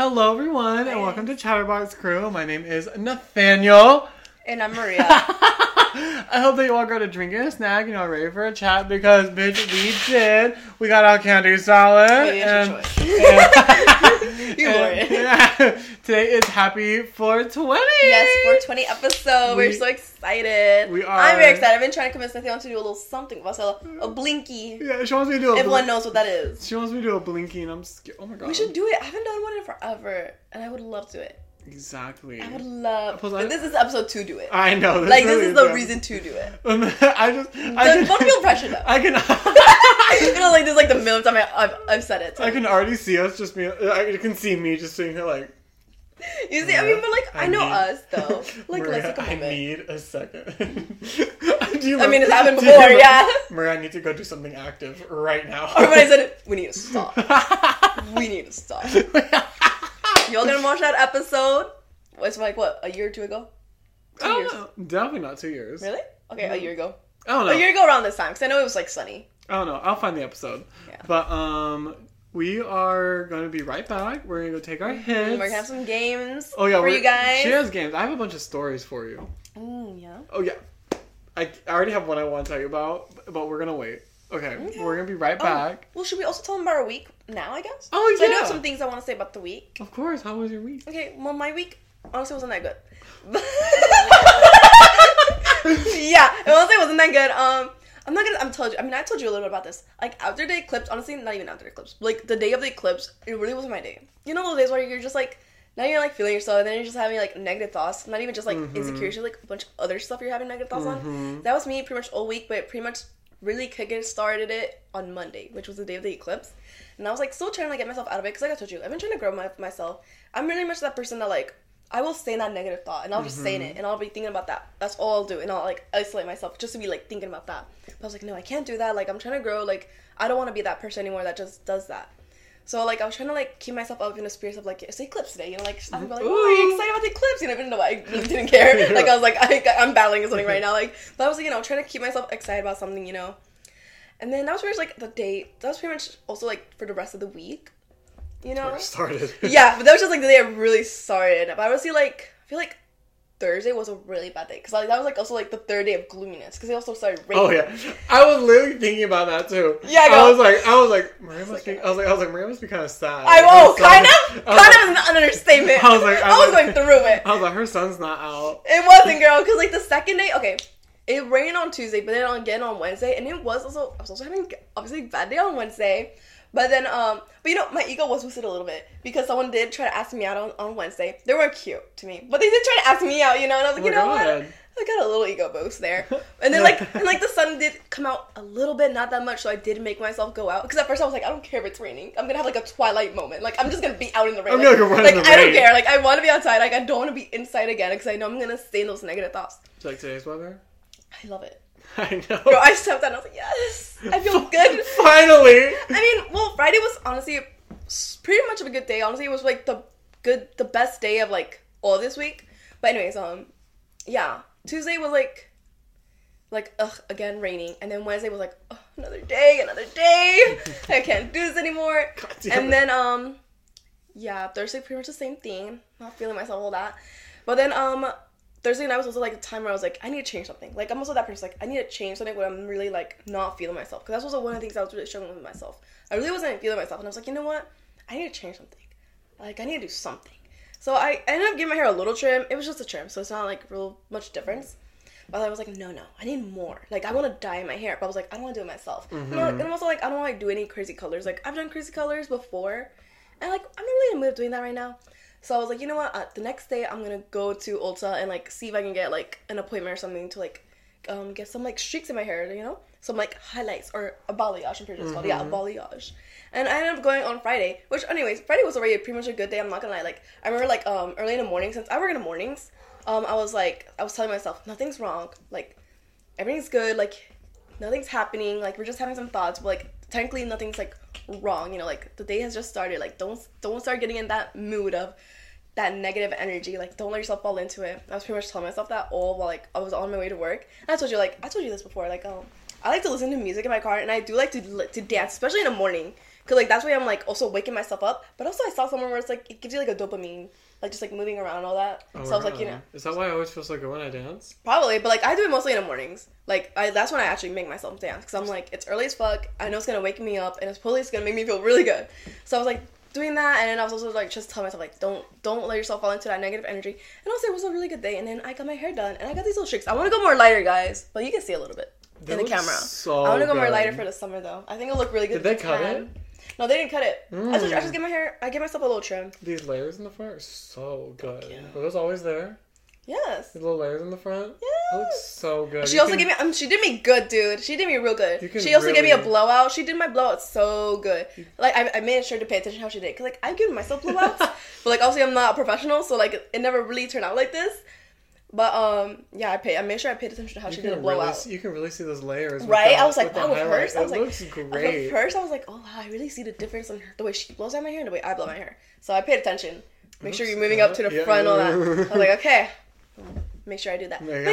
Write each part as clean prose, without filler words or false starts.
Hello, everyone, and welcome to Chatterbox Crew. My name is Nathaniel. And I'm Maria. I hope that you all got a drink and a snack, ready for a chat, because, bitch, we did. We got our candy salad. Maybe it's your choice. You wore it. Today is Happy 420. Yes, 420 episode. We're so excited. We are. I'm very excited. I've been trying to convince Nathaniel to do a little something. A blinky. Yeah, she wants me to do a Everyone knows what that is. She wants me to do a blinky, and I'm scared. Oh my god. We should do it. I haven't done one in forever, and I would love to do it. Exactly. I would love. Plus, this is episode 2. Do it. I know. This is the reason to do it. Don't feel pressure though. I can. This is like the millionth time I've said it. So. I can already see us just being. You can see me just sitting here like. You see, I know us though. Maria, let's take a moment. I need a second. It's happened before, yeah. Maria, I need to go do something active right now. Everybody said, we need to stop. We need to stop. Y'all gonna watch that episode? It's like, what, a year or two ago? 2 years? Definitely not 2 years. Really? Okay, a year ago. I don't know. A year ago around this time, because I know it was, sunny. I don't know. I'll find the episode. Yeah. But, we are going to be right back. We're going to go take our hits. We're going to have some games for you guys. She has games. I have a bunch of stories for you. Yeah? Oh, yeah. I already have one I want to tell you about, but we're going to wait. Okay. We're going to be right back. Well, should we also tell them about our week now, I guess? Oh, so yeah. I do have some things I want to say about the week. Of course. How was your week? Okay, well, my week honestly wasn't that good. Yeah, honestly it wasn't that good. I told you a little bit about this. After the eclipse, honestly, not even after the eclipse. The day of the eclipse, it really wasn't my day. You know those days where you're just now you're feeling yourself, and then you're just having negative thoughts. Not even just insecurity, just a bunch of other stuff you're having negative thoughts on. That was me pretty much all week, but pretty much really started it on Monday, which was the day of the eclipse. And I was still trying to get myself out of it, because I told you, I've been trying to grow myself. I'm really much that person that I will stay in that negative thought, and I'll just stay in it, and I'll be thinking about that. That's all I'll do, and I'll isolate myself just to be thinking about that. But I was no, I can't do that. I'm trying to grow. I don't want to be that person anymore that just does that. So I was trying to keep myself up in the spirit of it's the eclipse today. I'm oh, are you excited about the eclipse? Even though I really didn't care. I was I'm battling something right now. But I was trying to keep myself excited about something, And then that was pretty much the day. That was pretty much also for the rest of the week. Where it started. Yeah, but that was just the day I really started. But honestly, I feel Thursday was a really bad day, because that was also the third day of gloominess, because it also started raining. Oh yeah, I was literally thinking about that too. Yeah, I was like, Maria must be. I was like, Maria must be kind of sad. Kind of is an understatement. I was going through it. I was like, her son's not out. It wasn't, girl, because the second day, okay. It rained on Tuesday, but then again on Wednesday, and I was also having obviously a bad day on Wednesday. But then, my ego was boosted a little bit, because someone did try to ask me out on Wednesday. They weren't cute to me, but they did try to ask me out, and I was what? I got a little ego boost there. And then, the sun did come out a little bit, not that much, so I did make myself go out. Because at first I was I don't care if it's raining. I'm gonna have a twilight moment. I'm just gonna be out in the rain. I'm gonna run in the rain. I don't care. I want to be outside. I don't want to be inside again, because I know I'm gonna stay in those negative thoughts. Do you like today's weather? I love it. I know. Bro, I stepped out and I was like, yes, I feel good. Finally. Friday was honestly pretty much of a good day. Honestly, it was the best day of all this week. But anyways, yeah, Tuesday was again raining, and then Wednesday was another day. I can't do this anymore. And then yeah, Thursday pretty much the same thing. Not feeling myself all that, but then Thursday night was also a time where I was I need to change something. I'm also that person, I need to change something when I'm really, not feeling myself. Because that's also one of the things I was really struggling with myself. I really wasn't feeling myself. And I was you know what? I need to change something. I need to do something. So I ended up giving my hair a little trim. It was just a trim, so it's not, real much difference. But I was no, I need more. I want to dye my hair. But I was I don't want to do it myself. And I'm also I don't want to do any crazy colors. I've done crazy colors before. And, I'm not really in the mood of doing that right now. So I was you know what, the next day I'm going to go to Ulta and, see if I can get, an appointment or something to, get some, streaks in my hair, Some, highlights, or a balayage, I'm pretty sure it's called. Yeah, a balayage. And I ended up going on Friday, which, anyways, Friday was already pretty much a good day, I'm not gonna lie. I remember, early in the morning, since I work in the mornings, I was telling myself, nothing's wrong, everything's good, nothing's happening, we're just having some thoughts, but, technically nothing's, wrong, the day has just started, don't start getting in that mood of that negative energy, don't let yourself fall into it. I was pretty much telling myself that all while, I was on my way to work, and I told you this before, I like to listen to music in my car, and I do like to dance, especially in the morning, Cause like that's why I'm like also waking myself up. But also I saw somewhere where it's like it gives you like a dopamine, like just like moving around and all that. Oh, so I was like, is that why I always feel so good when I dance? Probably, but like I do it mostly in the mornings. Like that's when I actually make myself dance. Cause I'm like it's early as fuck. I know it's gonna wake me up and it's probably gonna make me feel really good. So I was like doing that, and then I was also like just telling myself like don't let yourself fall into that negative energy. And also it was a really good day. And then I got my hair done and I got these little streaks. I want to go more lighter, guys, but you can see a little bit in the camera. So I want to go good. more lighter for the summer though. I think it'll look really good. Did they cut it? No, they didn't cut it. I just get my hair. I give myself a little trim. These layers in the front are so good. Yeah. Are those always there? Yes. The little layers in the front? Yeah. That looks so good. She also gave me, she did me good, dude. She did me real good. You can She also gave me a really- blowout. She did my blowout so good. Like, I made sure to pay attention how she did it. Cause, like, I've given myself blowouts. But, like, obviously I'm not a professional. So, like, it never really turned out like this. But, yeah, I made sure I paid attention to how she did a blowout. You can really see those layers. Right? I was with like, the wow, with highlight. hers, I was It like, looks great. At first, I was like, oh, wow, I really see the difference in the way she blows out my hair and the way I blow my hair. So I paid attention. Make sure you're moving up to the front and all that. I was like, okay, make sure I do that. Yeah. But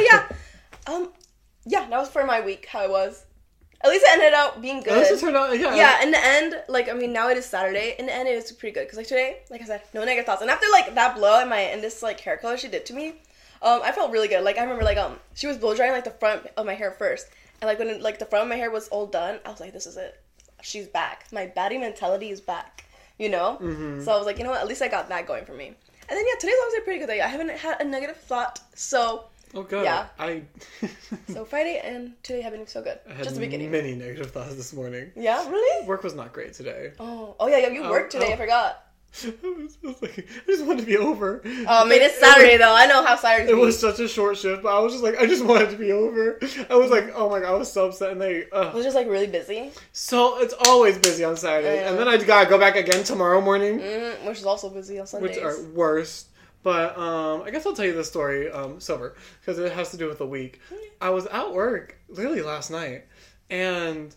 yeah, that was for my week, how it was. At least it ended up being good. This turned out, yeah. Yeah, in the end, like, I mean, now it is Saturday. In the end, it was pretty good. Because, like, today, like I said, no negative thoughts. And after, like, that blow and this, like, hair color she did to me, I felt really good. Like, I remember, like, she was blow drying, like, the front of my hair first. And, like, when, like, the front of my hair was all done, I was like, this is it. She's back. My baddie mentality is back. You know? Mm-hmm. So I was like, you know what? At least I got that going for me. And then, yeah, today's obviously a pretty good day. I haven't had a negative thought. So, Oh, good. yeah. I So Friday and today have been so good. had Just the beginning. many negative thoughts this morning. Yeah, really? Work was not great today. Oh yeah, you worked today. I forgot. I just wanted to be over. Oh, I mean, it's Saturday though. I know how Saturdays It be. was such a short shift, but I was just like, I just wanted to be over. I was like, oh my god, I was so upset, and It was just like really busy. so it's always busy on Saturday, and then I gotta go back again tomorrow morning, Which is also busy on Sundays. which are worst. But I guess I'll tell you the story sober because it has to do with the week. I was at work literally last night, and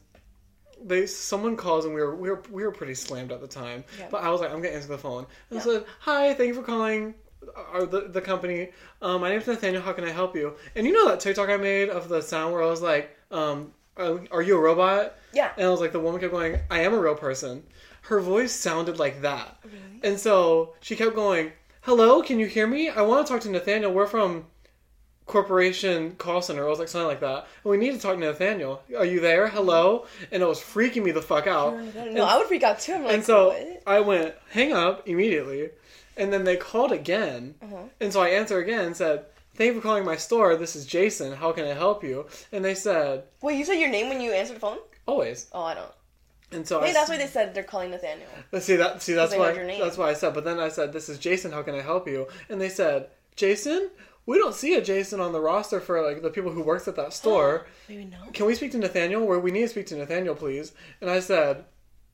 someone calls, and we were pretty slammed at the time. Yeah. But I was like, I'm gonna answer the phone, and I said, "Hi, thank you for calling the company. My name's Nathaniel. How can I help you?" And you know that TikTok I made of the sound where I was like, "Are you a robot?" Yeah. And I was like, the woman kept going, "I am a real person." Her voice sounded like that, Really? and so she kept going, "Hello, can you hear me? I want to talk to Nathaniel. We're from Corporation Call Center." I was like, something like that. And we need to talk to Nathaniel. Are you there? Hello? And it was freaking me the fuck out. No, I would freak out too. I'm like, And so what? I went, hang up immediately. And then they called again. And so I answered again and said, "Thank you for calling my store. This is Jason. How can I help you?" And they said, Wait, you said your name when you answered the phone? "Always." Oh, I don't. And so Hey, that's why they said they're calling Nathaniel. that's they why heard your name. that's why I said. But then I said, "This is Jason. How can I help you?" And they said, "Jason? We don't see a Jason on the roster for like the people who works at that store. Maybe no. Can we speak to Nathaniel? Where we need to speak to Nathaniel, please." And I said,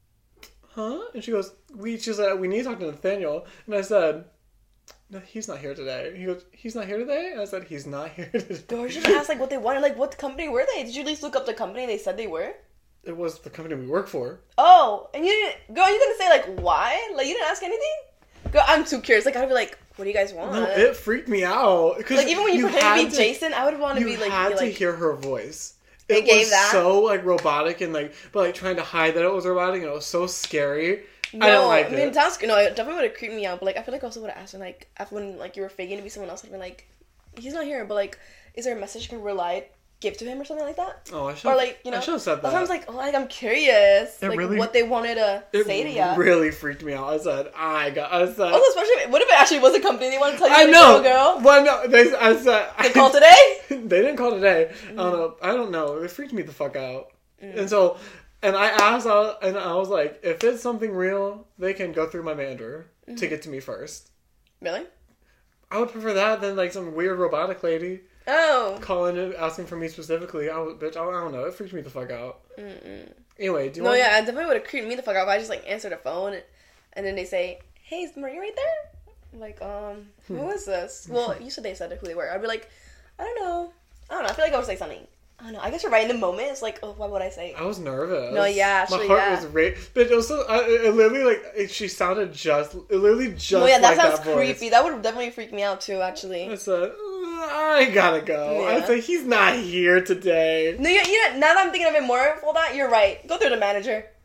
"Huh?" And she goes, she said, "We need to talk to Nathaniel." And I said, "No, he's not here today." He goes, "He's not here today?" And I said, "He's not here today." Or should have asked like what they wanted. Like, what company were they? Did you at least look up the company they said they were? It was the company we work for. Oh, and you didn't. Girl, you didn't say like why? Like you didn't ask anything. Girl, I'm too curious. Like I'd be like, what do you guys want? No, it freaked me out. Like even when you pretend to had be Jason, I would want to You be like. had be to like, hear her voice. They It gave was that? so like robotic and like, but like trying to hide that it was robotic, and it was so scary. No, I didn't like I mean, it. no, it definitely would have creeped me out. But like, I feel like I also would have asked him like, after when like you were faking to be someone else, I'd been like, he's not here, but like, is there a message you can give to him or something like that? Oh, I should. Or like, you know, I should have said that. That's why I was like, oh, like I'm curious, It like really- what they wanted to say to you. really freaked me out. I said, Also, especially what if it actually was a company they want to tell you I to know, go, girl? Well, no, I said They call today? They didn't call today. I don't know. It freaked me the fuck out. Mm. And so, and I asked, and I was like, if it's something real, they can go through my manager to get to me first. Really? I would prefer that than like some weird robotic lady Oh. calling and asking for me specifically. I don't know. It freaked me the fuck out. Anyway, do you No, want? yeah, it definitely would have creeped me the fuck out if I just like answered the phone and then they say, "Hey, is Marie right there?" I'm like, who is this? Well, you said they said who they were. I'd be like, I don't know. I feel like I would say something. I don't know. I guess you're right in the moment. It's like, oh, what would I say? I was nervous. No, yeah, actually, my heart yeah. was racing. But also, it literally she sounded just No, yeah, that like sounds that voice. creepy. That would definitely freak me out too, actually. I said, I gotta go. Yeah. I said, he's not here today. No, yeah, now that I'm thinking of it more, well, that you're right. Go through the manager.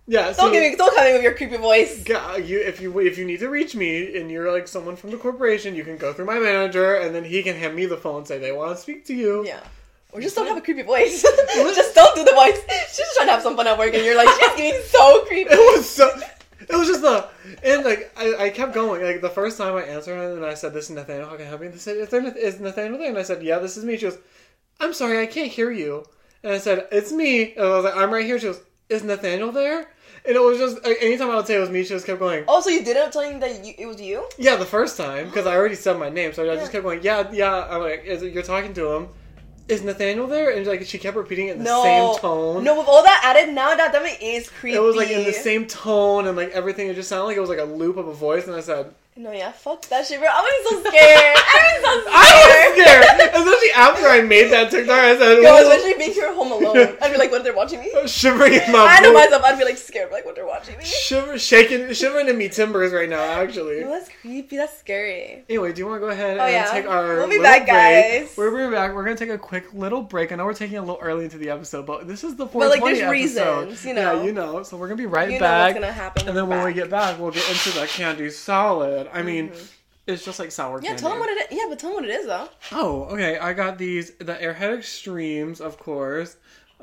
Yeah, so don't come in with your creepy voice. if you need to reach me and you're like someone from the corporation, you can go through my manager and then he can hand me the phone and say they want to speak to you. Yeah. Or just don't have a creepy voice. Just don't do the voice. She's just trying to have some fun at work and you're like, she's getting so creepy. It was just and like I kept going. Like the first time I answered her and I said, "This is Nathaniel. How can I help you?" They said, "Is Nathaniel there?" And I said, "Yeah, this is me." She goes, "I'm sorry, I can't hear you." And I said, "It's me." And I was like, "I'm right here." She goes, "Is Nathaniel there?" And it was just like, anytime I would say it was me, she just kept going. Oh, so you didn't tell him that it was you? Yeah, the first time because I already said my name, so I just kept going. Yeah. I'm like, you're talking to him. Is Nathaniel there? And like she kept repeating it in the same tone. No, with all that added now, that definitely is creepy. It was like in the same tone and like everything. It just sounded like it was like a loop of a voice. And I said, "No, yeah, fuck that shit, bro. I was so scared. I was scared. Especially after I made that TikTok, I said, "Yo, especially being here home alone, I'd be like, what? They're watching me." Shivering in my I know myself. I'd be like scared, like, what? They're watching me. Shivering in me timbers right now. Actually, no, that's creepy. That's scary. Anyway, do you want to go ahead and take our? We'll be back, guys. We're back. We're gonna take a quick little break. I know we're taking a little early into the episode, but this is the 420 but like, there's episode. reasons, you know. Yeah, you know. So we're gonna be right back. You know what's gonna happen. And then when we get back, we'll get into the candy salad. I mean. It's just like sour candy. Yeah, tell them what it is. Yeah, but tell them what it is, though. Oh, okay. I got the Airhead Extremes, of course.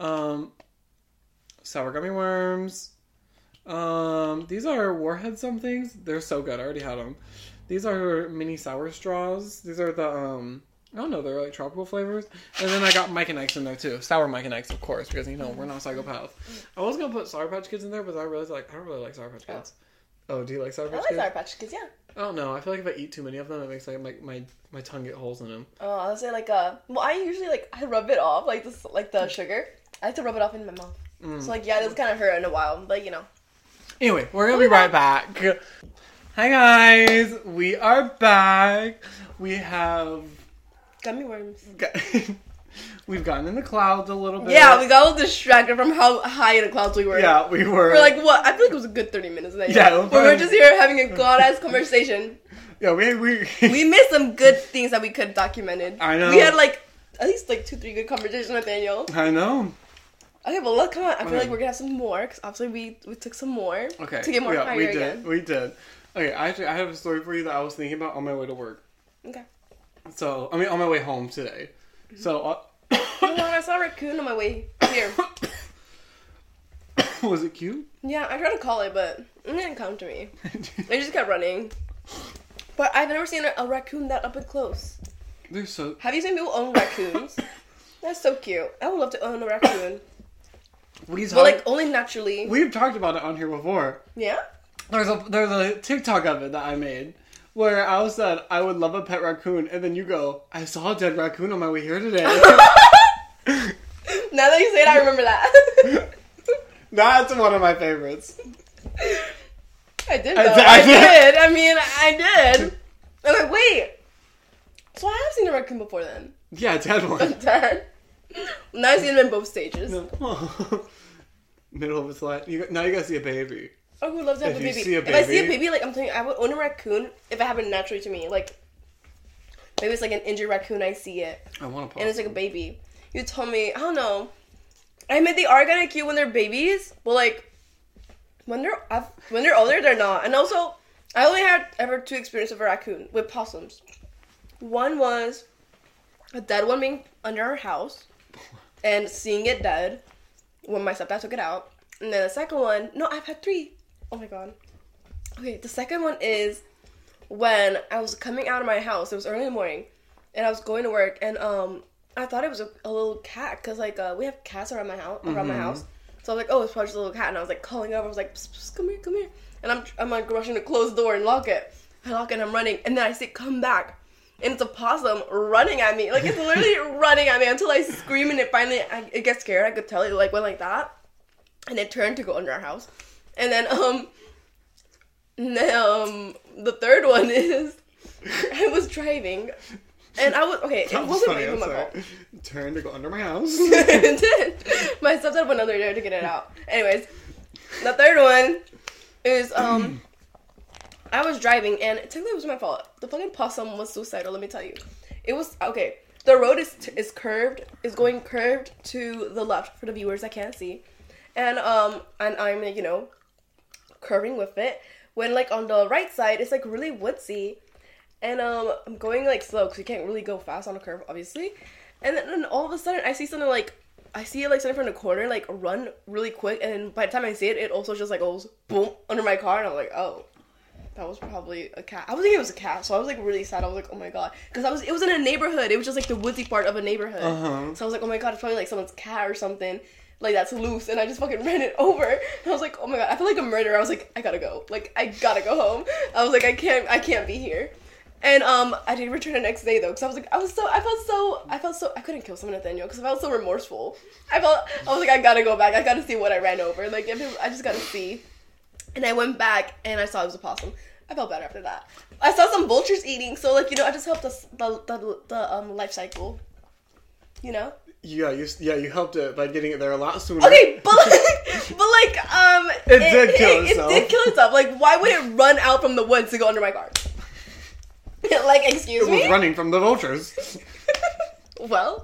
Sour gummy worms. These are Warhead somethings. They're so good. I already had them. These are mini sour straws. These are the, I don't know, they're like tropical flavors. And then I got Mike and Ike's in there too. Sour Mike and Ike's, of course, because, you know, we're not psychopaths. I was going to put Sour Patch Kids in there, but I realized, like, I don't really like Sour Patch Kids. Oh, do you like Sour Patch Kids? I like Sour Patch Kids, yeah. I don't know. I feel like if I eat too many of them, it makes like my tongue get holes in them. Oh, I would say like well, I usually I rub it off like this, like the sugar. I like to rub it off in my mouth. So like it does kind of hurt in a while, but you know. Anyway, we're gonna be right back. Hi guys, we are back. We have gummy worms. We've gotten in the clouds a little bit. Yeah, we got a little distracted from how high in the clouds we were. Yeah, we were. We're like, what? I feel like it was a good 30 minutes. Yeah. We were just here having a god-ass conversation. Yeah, we missed some good things that we could have documented. I know. We had like, at least like 2-3 good conversations with Daniel. I know. Okay, well, come on. I feel like we're going to have some more, because obviously we took some more. Okay. To get more higher again. We did. Okay, I have a story for you that I was thinking about on my way to work. Okay. So, I mean, on my way home today. So, I saw a raccoon on my way here. Was it cute? Yeah, I tried to call it, but it didn't come to me. It just kept running. But I've never seen a raccoon that up and close. They're so... Have you seen people own raccoons? That's so cute. I would love to own a raccoon. But like only naturally. We've talked about it on here before. Yeah? There's a TikTok of it that I made. Where I said, I would love a pet raccoon. And then you go, I saw a dead raccoon on my way here today. Now that you say it, I remember that. That's one of my favorites. I did, though. I did. I mean, I did. I'm like, wait. So I have seen a raccoon before then. Yeah, a dead one. A dead. Now I've seen him in both stages. No. Oh. Middle of his life. Now you gotta see a baby. I would love to have a baby. If I see a baby, like, I'm telling you, I would own a raccoon if it happened naturally to me. Like, maybe it's like an injured raccoon, I see it. I want to. And it's like a baby. You told me, I don't know. I mean, they are kind of cute when they're babies, but like, when they're older, they're not. And also, I only had ever 2 experiences with a raccoon, with possums. One was a dead one being under our house, and seeing it dead when my stepdad took it out. And then the second one, no, I've had 3. Oh my god. Okay, the second one is when I was coming out of my house. It was early in the morning, and I was going to work, and I thought it was a little cat, because like we have cats around my house. So I was like, oh, it's probably just a little cat, and I was like calling over. I was like, psst, psst, come here, and I'm like rushing to close the door and lock it. I lock it, and I'm running, and then I see it come back, and it's a possum running at me. Like, it's literally running at me until I scream, and it finally it gets scared. I could tell it like went like that, and it turned to go under our house. And then the third one is I was driving, and I was okay. It wasn't even my fault. Turned to go under my house. It did. My stepdad went under there to get it out. Anyways, the third one is I was driving, and technically it was my fault. The fucking possum was suicidal. Let me tell you, it was okay. The road is curved, is going curved to the left for the viewers that can't see. and I'm like, curving with it. When like on the right side, it's like really woodsy, and I'm going like slow because you can't really go fast on a curve, obviously. And then all of a sudden, I see something like. I see it like something from the corner, like run really quick, and then by the time I see it, it also just like goes boom under my car, and I'm like, oh, that was probably a cat. I was thinking it was a cat, so I was like really sad. I was like, oh my god, because it was in a neighborhood. It was just like the woodsy part of a neighborhood. So I was like, oh my god, it's probably like someone's cat or something like that's loose, and I just fucking ran it over. And I was like, oh my god, I feel like a murderer. I was like, I gotta go. Like I gotta go home. I was like, I can't be here. And I did return the next day though, because I felt so I couldn't kill someone, Nathaniel, because I felt so remorseful. I was like, I gotta go back. I gotta see what I ran over. Like I just gotta see. And I went back and I saw it was a possum. I felt better after that. I saw some vultures eating, so like I just helped the life cycle. Yeah, you helped it by getting it there a lot sooner. Okay, but like it did kill itself. It did kill itself. Like, why would it run out from the woods to go under my car? Like, excuse me? It was running from the vultures. Well,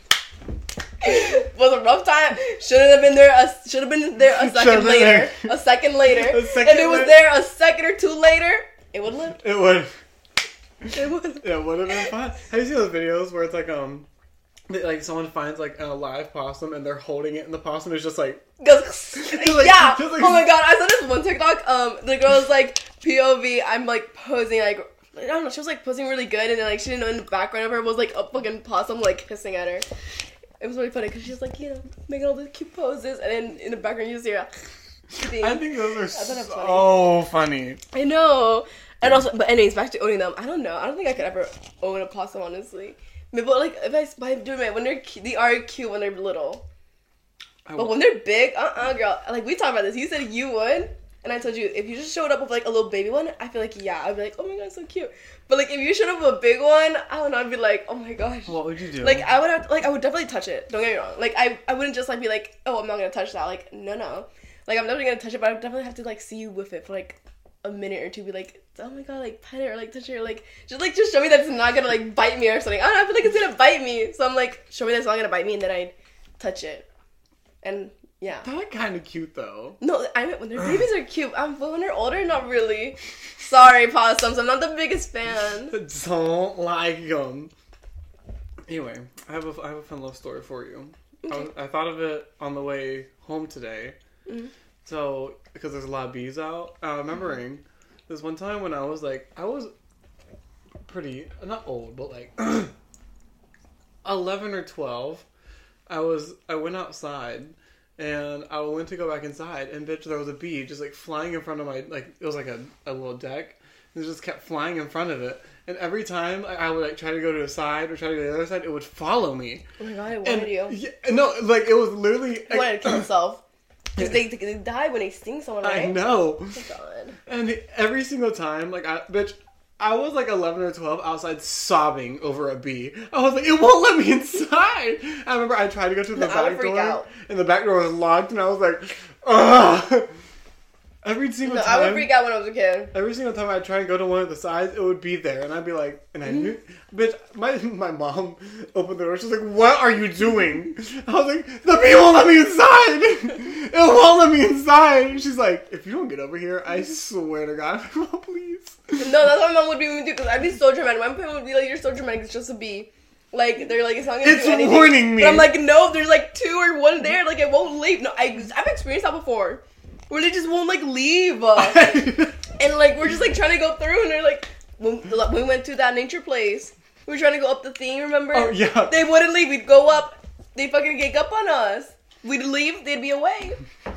it was a rough time. Should have been there a second later. A second later. If it was there a second or two later, it would live. It would. It would. It would have been fun. Have you seen those videos where it's like someone finds like a live possum and they're holding it and the possum is just like yeah. Oh my god, I saw this one TikTok. The girl was like POV. I'm like posing like. I don't know, she was like posing really good, and then like she didn't know in the background of her was like a fucking possum like hissing at her. It was really funny because she was like, making all these cute poses, and then in the background you see her. I think those are so funny. I know. And also, but anyways, back to owning them. I don't know. I don't think I could ever own a possum, honestly. Maybe like if I do it when they are cute when they're little. But when they're big, girl. Like we talked about this. You said you would. And I told you, if you just showed up with, like, a little baby one, I feel like, yeah, I'd be like, oh my god, so cute. But, like, if you showed up with a big one, I don't know, I'd be like, oh my gosh. What would you do? Like, I would definitely touch it. Don't get me wrong. Like, I wouldn't just, like, be like, oh, I'm not gonna touch that. Like, no. Like, I'm definitely gonna touch it, but I would definitely have to, like, see you with it for, like, a minute or two. Be like, oh my god, like, pet it or, like, touch it or, like, just show me that it's not gonna, like, bite me or something. I don't know, I feel like it's gonna bite me. So I'm like, show me that it's not gonna bite me, and then I'd touch it. And... yeah. They're kind of cute, though. No, I mean, when their babies are cute. But when they're older, not really. Sorry, possums. I'm not the biggest fan. Don't like them. Anyway, I have a fun love story for you. Okay. I thought of it on the way home today. Mm-hmm. So, because there's a lot of bees out. Remembering this one time when I was pretty, not old, but like 11 or 12. I went outside. And I went to go back inside, and bitch, there was a bee just, like, flying in front of my, like, it was, like, a little deck. And it just kept flying in front of it. And every time I would, like, try to go to the side or try to go to the other side, it would follow me. Oh, my God, it wanted you. Yeah, no, like, it was literally... It wanted to kill itself. Because they die when they sting someone, right? I know. Oh, my God. And every single time, like, I was like 11 or 12 outside sobbing over a bee. I was like, it won't let me inside. I remember I tried to go to the back door, and the back door was locked, and I was like, ugh. Every single time. I would freak out when I was a kid. Every single time I'd try and go to one of the sides, it would be there, and I'd be like, and I knew, bitch, my mom opened the door, she was like, what are you doing? I was like, the bee won't let me inside! It won't let me inside! She's like, if you don't get over here, I swear to God, I'm like, Mom, please. No, that's what my mom would be with me too, because I'd be so dramatic. My parents would be like, you're so dramatic, it's just a bee. Like, they're like, it's not gonna do anything. It's warning me. But I'm like, no, there's like 2 or 1 there, like, it won't leave. No, I've experienced that before. Where they just won't, like, leave. And, like, we're just, like, trying to go through, and they're like, when we went to that nature place, we were trying to go up the thing, remember? Oh, yeah. They wouldn't leave. We'd go up. They'd fucking gang up on us. We'd leave. They'd be away.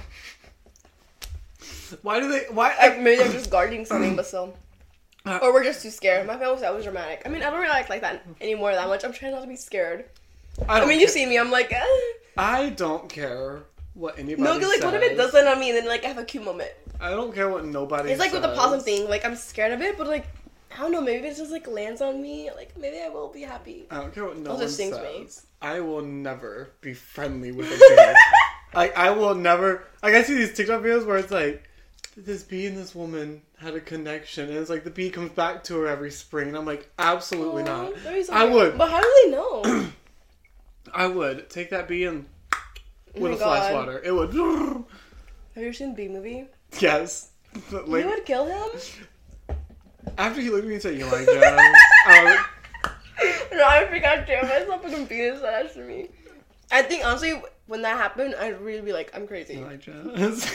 Why do they... Maybe they're just guarding something, but still. Or we're just too scared. My family was always dramatic. I mean, I don't really act like that anymore that much. I'm trying not to be scared. I mean, you see me. I'm like... I don't care what anybody says. No, like, what if it doesn't on me and then, like, I have a cute moment? I don't care what nobody It's like says. with the possum thing. Like, I'm scared of it, but, like, I don't know. Maybe if it just, like, lands on me, like, maybe I will be happy. I don't care what no one says. Me. I will never be friendly with a bee. Like, I will never... Like, I see these TikTok videos where it's like, this bee and this woman had a connection, and it's like the bee comes back to her every spring, and I'm like, absolutely not. I would. But how do they know? I would take that bee and with a fly swatter. It would. Have you ever seen the Bee Movie? Yes. Like, you would kill him? After he looked at me and said, "You like Jazz?" No, I forgot to myself fucking beat his ass for me. I think honestly, when that happened, I'd really be like, I'm crazy. You like Jazz?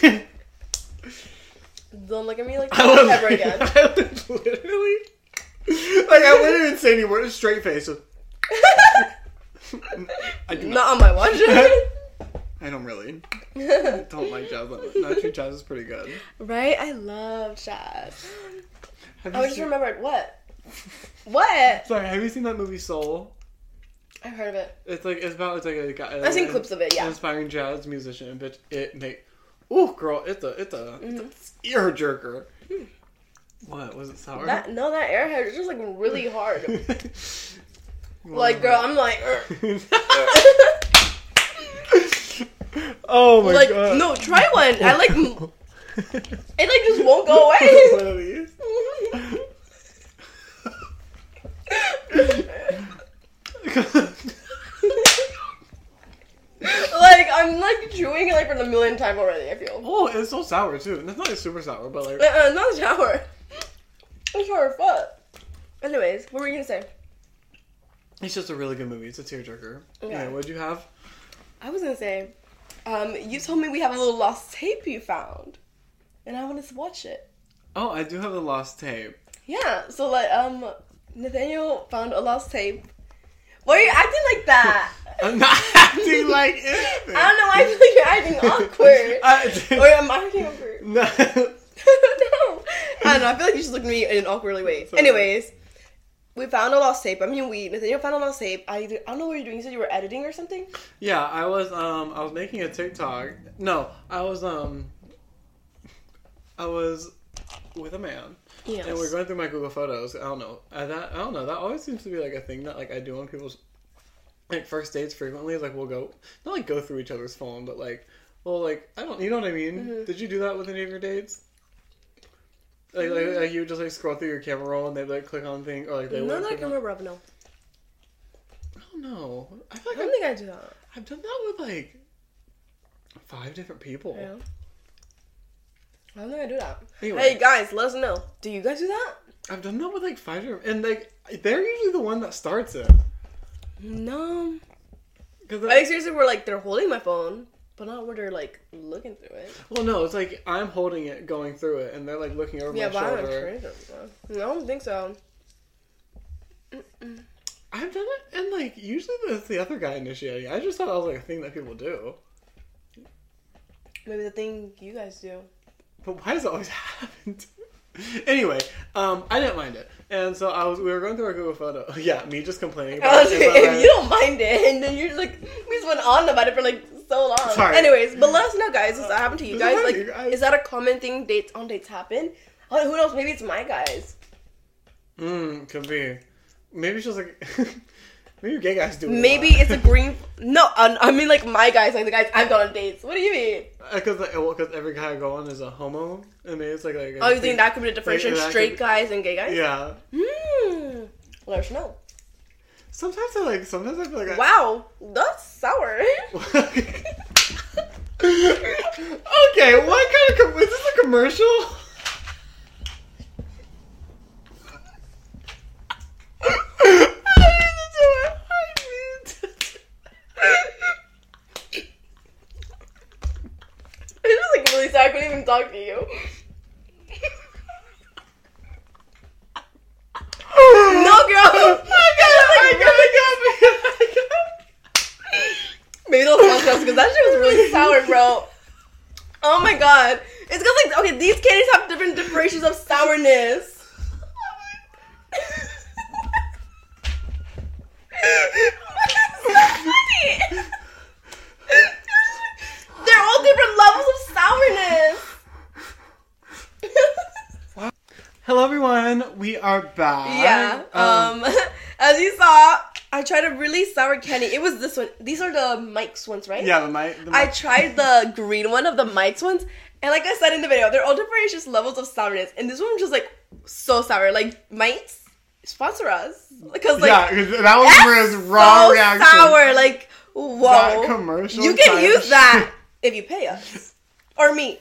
Don't look at me like that ever again. I would literally, like, I wouldn't even say any words. Straight face. I do not on my watch. I don't really. Don't like Jazz. Actually, Jazz is pretty good. Right? I love Jazz. I just remembered what? What? Sorry, have you seen that movie Soul? I've heard of it. It's like a guy. I've seen clips of it. Yeah. Inspiring jazz musician, but ooh, girl, it's a ear jerker. What was it sour? That airhead is just like really hard. Like, girl, I'm like. Oh my like, god! No, try one. I like. It like just won't go away. One of these. Like, I'm like chewing it like for the millionth time already, I feel. Oh, it's so sour too. And it's not like super sour, but like not sour. It's sour as fuck. Anyways, what were you gonna say? It's just a really good movie. It's a tearjerker. Okay. Yeah, what'd you have? I was gonna say, you told me we have a little lost tape you found. And I wanted to watch it. Oh, I do have the lost tape. Yeah, so like Nathaniel found a lost tape. Why are you acting like that? I'm not acting like anything. I don't know why I feel like you're acting awkward. Or am I acting awkward? No. No. I don't know, I feel like you just looked at me in an awkward way. Sorry. Anyways, we found a lost tape. Nathaniel found a lost tape. I don't know what you're doing. You said you were editing or something? Yeah, I was making a TikTok. No, I was with a man. Yes. And we're going through my Google Photos. I don't know. That always seems to be like a thing that like I do on people's like first dates frequently. Is like we'll go not like go through each other's phone, but like you know what I mean? Mm-hmm. Did you do that with any of your dates? Like you would just like scroll through your camera roll and they'd like click on thing or like they would. No, I can remember. No. I don't know. I don't think I do that. I've done that with like 5 different people. Yeah. I don't think I do that. Anyway. Hey guys, let us know. Do you guys do that? I've done that with like 5 different, and like they're usually the one that starts it. No. Because I seriously were like they're holding my phone, but not where they're like looking through it. Well, no, it's like I'm holding it, going through it, and they're like looking over my shoulder. No, I don't think so. I've done it, and like usually it's the other guy initiating. I just thought that was like a thing that people do. Maybe the thing you guys do. But why does it always happen? Anyway, I didn't mind it, and so we were going through our Google photo. Yeah, me just complaining about it. If you don't mind it, and then you're like, we just went on about it for like so long. Sorry. Anyways, but let us know, guys. Does that happen to you guys? Like, is that a common thing? Dates happen? Oh, who knows? Maybe it's my guys. Could be. Maybe it's just like. Maybe gay guys do it. Maybe it's a green. No, I mean like my guys, like the guys I've gone on dates. What do you mean? Because every guy I go on is a homo, and maybe it's like. Oh, you think that could be the difference between straight guys and gay guys? Yeah. Let us know. Sometimes I feel like. Wow, that's sour. Okay, what kind of is this a commercial? I couldn't even talk to you. No, girl. I got it. Maybe they'll fuck us because that shit was really sour, bro. Oh my god. It's because like okay, these candies have different iterations of sourness. What is so funny? They're all different levels of sourness. Hello, everyone. We are back. Yeah. As you saw, I tried a really sour candy. It was this one. These are the Mike's ones, right? Yeah, the Mike's. I tried the green one of the Mike's ones, and like I said in the video, they're all different levels of sourness, and this one was just like so sour. Like Mike's sponsor us because like that was Maria's raw reaction. Sour, like. Whoa. That commercial. You can use that if you pay us. Or me.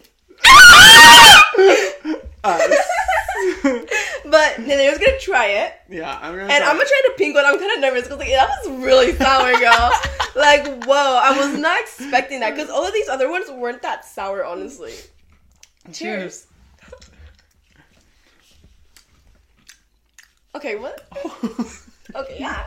Us. But Nathaniel's gonna try it. Yeah, I'm gonna. And I'm gonna try the pink one. I'm kind of nervous because that was really sour, girl. Like, whoa, I was not expecting that because all of these other ones weren't that sour, honestly. Cheers. Okay, what? Okay, yeah.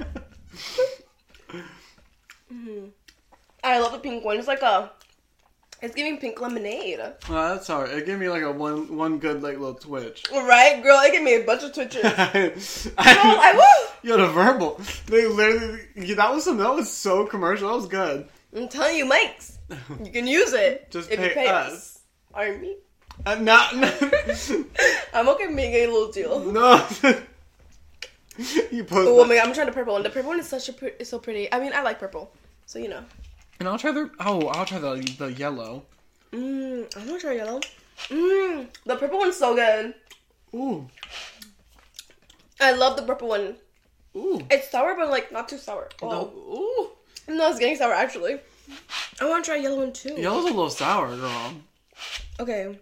I love the pink one. It's like it's giving pink lemonade. Oh, that's sour. It gave me like a one good like little twitch. Right, girl? It gave me a bunch of twitches. Woo! You had a verbal. They literally. That was so commercial. That was good. I'm telling you, Mike's. You can use it. Just if pay you pay us. Or me. No. I'm okay making a little deal. No. You post. Oh my god, I'm trying the purple one. The purple one is it's so pretty. I mean, I like purple, so you know. And I'll try the yellow. I'm gonna try yellow. The purple one's so good. Ooh. I love the purple one. Ooh. It's sour, but like not too sour. Oh. Ooh. No, it's getting sour actually. I want to try yellow one too. Yellow's a little sour, girl. Okay.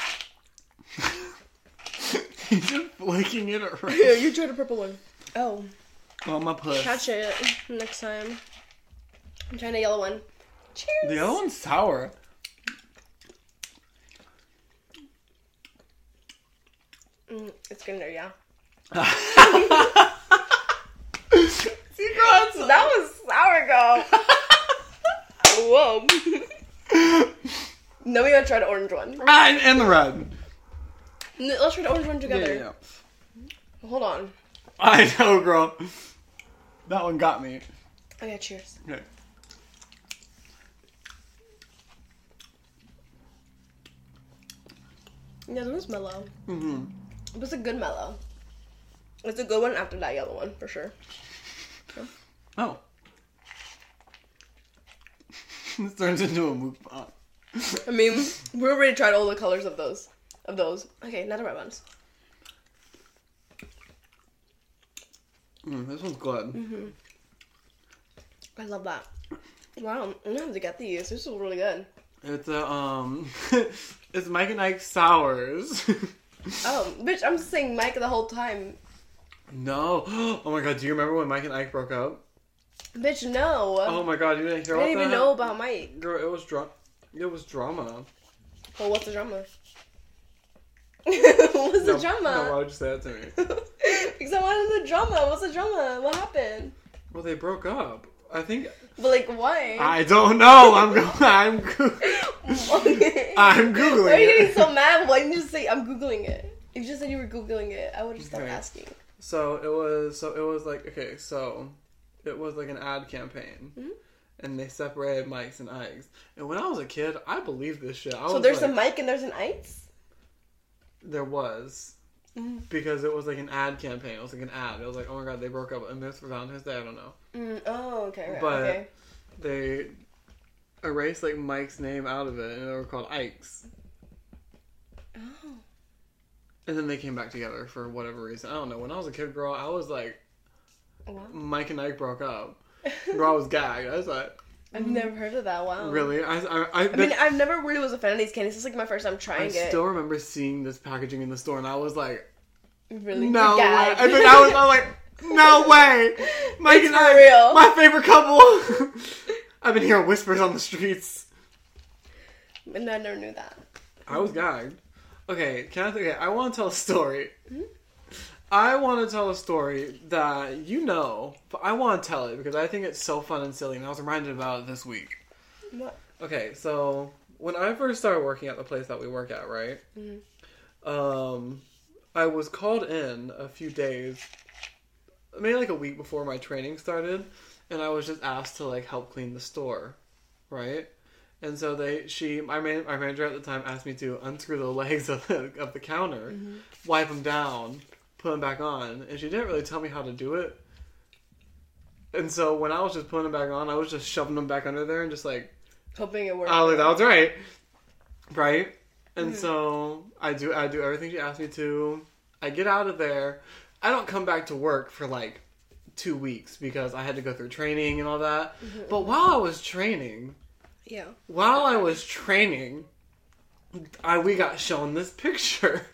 He's just flicking it around. Here, you try the purple one. Oh. Oh, my puss. Catch it next time. I'm trying the yellow one. Cheers. The yellow one's sour. It's getting there, yeah. See, girl, that was sour, girl. Whoa. Now we gotta try the orange one. And the red. Let's try the orange one together. Yeah. Hold on. I know, girl. That one got me. Okay, cheers. Okay. Yeah, this one's mellow. Mm-hmm. It's a good mellow. It's a good one after that yellow one, for sure. Okay. Oh. This turns into a mukbang. I mean, we already tried all the colors of those. Okay, now the red ones. This one's good. Mm-hmm. I love that. Wow, I'm gonna have to get these. This is really good. It's it's Mike and Ike Sours. Oh, bitch, I'm saying Mike the whole time. No. Oh my god, do you remember when Mike and Ike broke up? Bitch, no. Oh my god, you didn't hear about that? I didn't even know about Mike. Girl, it was drama. Well, what's the drama? What's the drama? No, why would you say that to me? Because I wanted the drama. What's the drama? What happened? Well, they broke up. I think. But like, why? I don't know. I'm Googling. I'm Googling. Why are you it. getting so mad? Why didn't you just say I'm Googling it? If you just said you were Googling it, I would have stopped asking. So it was like, okay, so it was like an ad campaign. Mm-hmm. And they separated Mike's and Ike's. And when I was a kid, I believed this shit. So there's a Mike and there's an Ike's? There was. Mm-hmm. Because it was like an ad campaign. It was like an ad. It was like, oh my god, they broke up. And this for Valentine's Day? I don't know. Oh, okay. Right, but okay. they erased like Mike's name out of it. And they were called Ike's. Oh. And then they came back together for whatever reason. I don't know. When I was a kid, girl, I was like, wow. Mike and Ike broke up. Girl, I was gagged. I was like... I've never heard of that. Wow. Really? I mean, I've never really was a fan of these candies. This is like my first time trying it. I still remember seeing this packaging in the store, and I was like... Really? No way. And then I was like, no way. Mike it's and for Ike, real. my favorite couple. I've been hearing whispers on the streets. And I never knew that. I was gagged. Okay, I want to tell a story. Mm-hmm. I want to tell a story that you know, but I want to tell it because I think it's so fun and silly, and I was reminded about it this week. What? Okay, so when I first started working at the place that we work at, right? Mm-hmm. I was called in a few days, maybe like a week before my training started, and I was just asked to like help clean the store, right? And so my manager at the time asked me to unscrew the legs of the counter, mm-hmm. wipe them down, put them back on, and she didn't really tell me how to do it. And so when I was just putting them back on, I was just shoving them back under there and just like hoping it worked. Oh, that was right, right? And mm-hmm. so I do everything she asked me to. I get out of there. I don't come back to work for like 2 weeks because I had to go through training and all that. But while I was training, we got shown this picture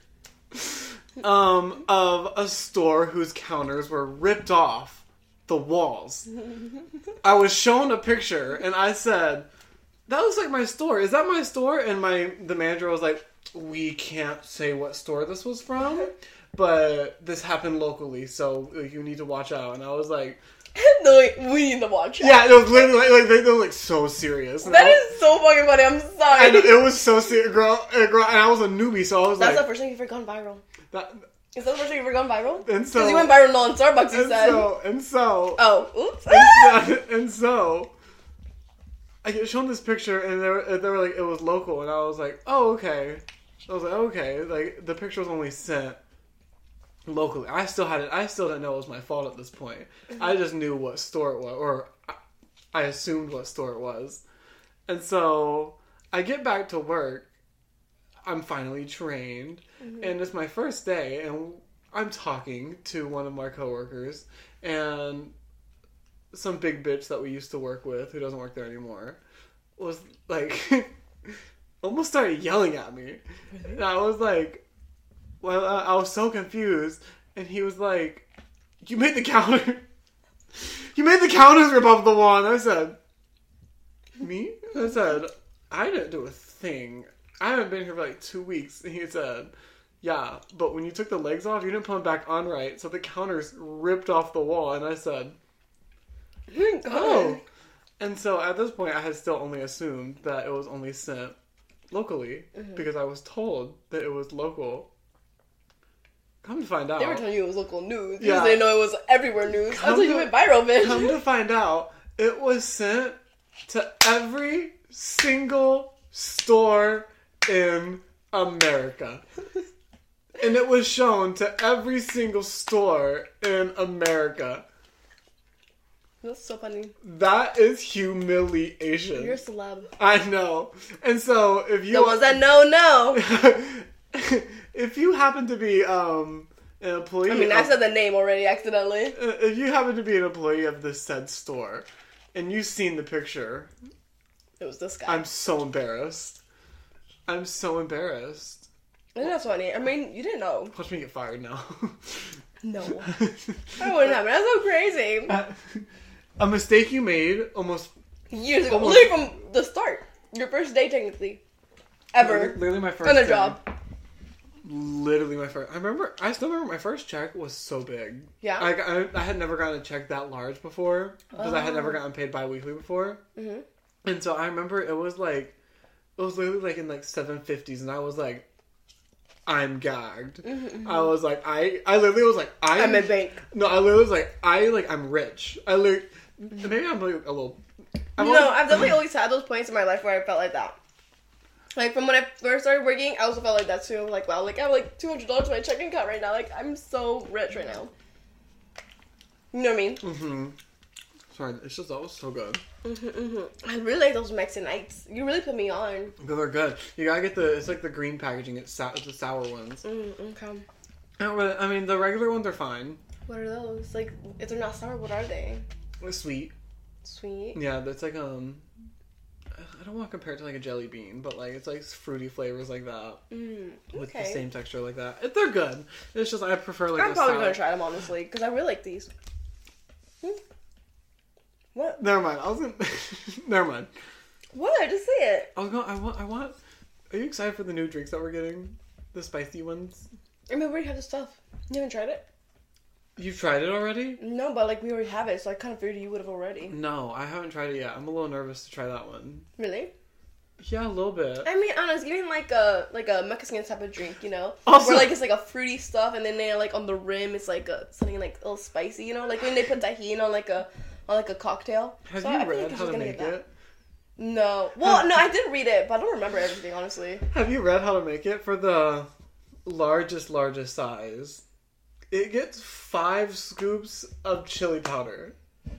of a store whose counters were ripped off the walls. I was shown a picture and I said, "That looks like my store. Is that my store?" And the manager was like, "We can't say what store this was from, but this happened locally, so you need to watch out." And I was like, "No, like, we need to watch out." Yeah, it was literally they were like so serious. And that is so fucking funny. I'm sorry. And it was so serious, girl. And I was a newbie, so I was That's like, the first time you've ever gone viral. Is that the first time you've ever gone viral? And so, because you went viral on Starbucks, you said. Oh, oops. And so, I get shown this picture, and they were like, it was local, and I was like, oh, okay. I was like, okay. Like, the picture was only sent locally. I still didn't know it was my fault at this point. I just knew what store it was, or I assumed what store it was. And so, I get back to work. I'm finally trained, and it's my first day, and I'm talking to one of my coworkers, and some big bitch that we used to work with, who doesn't work there anymore, was like, almost started yelling at me. And I was like, well, I was so confused, and he was like, you made the counters rip off the wall. And I said, me? I said, I didn't do a thing. I haven't been here for like 2 weeks. And he said, yeah, but when you took the legs off, you didn't put them back on right, so the counters ripped off the wall. And I said, oh. And so at this point, I had still only assumed that it was only sent locally, because I was told that it was local. Come to find out. They were telling you it was local news. You just didn't know it was everywhere news. That's why you went viral, bitch. Come to find out, it was sent to every single store in America. And it was shown to every single store in America. That's so funny. That is humiliation. You're a celeb. I know. And so if you... The ones that know. If you happen to be an employee... I mean, I said the name already accidentally. If you happen to be an employee of this said store, and you've seen the picture... It was this guy. I'm so embarrassed. And that's funny. I mean, you didn't know. Watch me get fired now. No. That wouldn't happen. That's so crazy. A mistake you made almost... years ago. Literally from the start. Your first day, technically. Ever. Literally my first on a job. Literally my first... I still remember my first check was so big. Yeah? I had never gotten a check that large before. Because I had never gotten paid bi-weekly before. Mm-hmm. And so I remember it was like... It was literally like in like 750s, and I was like, I'm gagged. Mm-hmm. I was like, I literally was like, I'm in bank. No, I literally was like, I'm rich. Maybe I'm like a little... I've definitely always had those points in my life where I felt like that. Like, from when I first started working, I also felt like that too. Like, wow, like, I have like $200 in my checking account right now. Like, I'm so rich right now. You know what I mean? Mm-hmm. Sorry, it's just, that was so good. I really like those Mexican nights. You really put me on. Because they're good. You gotta get it's like the green packaging. It's the sour ones. Okay. I mean, the regular ones are fine. What are those? Like, if they're not sour, what are they? It's sweet. Sweet? Yeah, that's like, I don't want to compare it to like a jelly bean, but like, it's like fruity flavors like that. With the same texture like that. They're good. It's just, I prefer like I'm probably gonna try them, honestly, because I really like these. What? Never mind. Never mind. What? Just say it. I want. Are you excited for the new drinks that we're getting? The spicy ones? I mean, we already have the stuff. You haven't tried it? You've tried it already? No, but like we already have it, so I kind of figured you would have already. No, I haven't tried it yet. I'm a little nervous to try that one. Really? Yeah, a little bit. I mean, honestly, even like a Mexican type of drink, you know, also, where like it's like a fruity stuff, and then they like on the rim it's like something like a little spicy, you know, like when they put tahini on like a cocktail. Have you read how to make it? No. Well, no, I did read it, but I don't remember everything, honestly. Have you read how to make it? For the largest size, it gets 5 scoops of chili powder.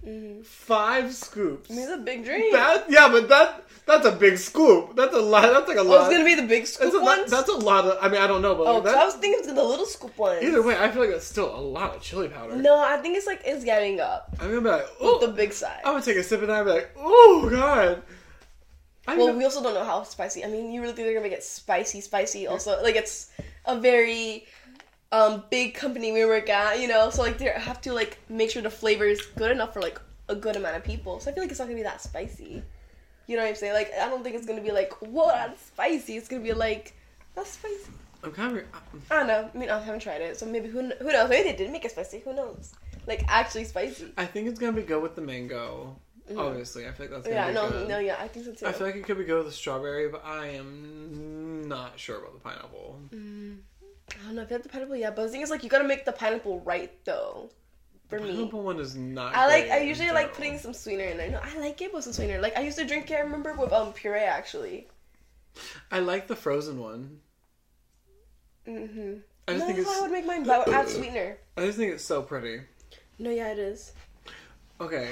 Mm-hmm. 5 scoops. I mean, it's a big drink. That's a big scoop. That's a lot. That's like a lot. Oh, it's gonna be the big scoop ones? That's a lot of... I mean, I don't know, but... Oh, because I was thinking it's the little scoop ones. Either way, I feel like that's still a lot of chili powder. No, I think it's like, it's getting up. I'm gonna be like, ooh. With the big side. I'm gonna take a sip and I'm like, oh, God. We also don't know how spicy. I mean, you really think they're gonna make it spicy also. Like, it's a very big company we work at, you know? So, like, they have to, like, make sure the flavor is good enough for, like, a good amount of people. So I feel like it's not gonna be that spicy. You know what I'm saying? Like, I don't think it's gonna be like, whoa, that's spicy. It's gonna be like, that's spicy. I'm kind of... I don't know. I mean, I haven't tried it, so maybe, who knows? Maybe they did make it spicy. Who knows? Like, actually spicy. I think it's gonna be good with the mango. Mm-hmm. Obviously, I feel like that's gonna be good. Yeah, I think so too. I feel like it could be good with the strawberry, but I am not sure about the pineapple. I don't know. If you have the pineapple, yeah. But the thing is, like, you gotta make the pineapple right, though. For me. The pineapple one is not I usually like putting some sweetener in there. No, I like it with some sweetener. Like, I used to drink it, I remember, with puree, actually. I like the frozen one. Mm-hmm. I just think I would make mine, but I would add sweetener. I just think it's so pretty. No, yeah, it is. Okay.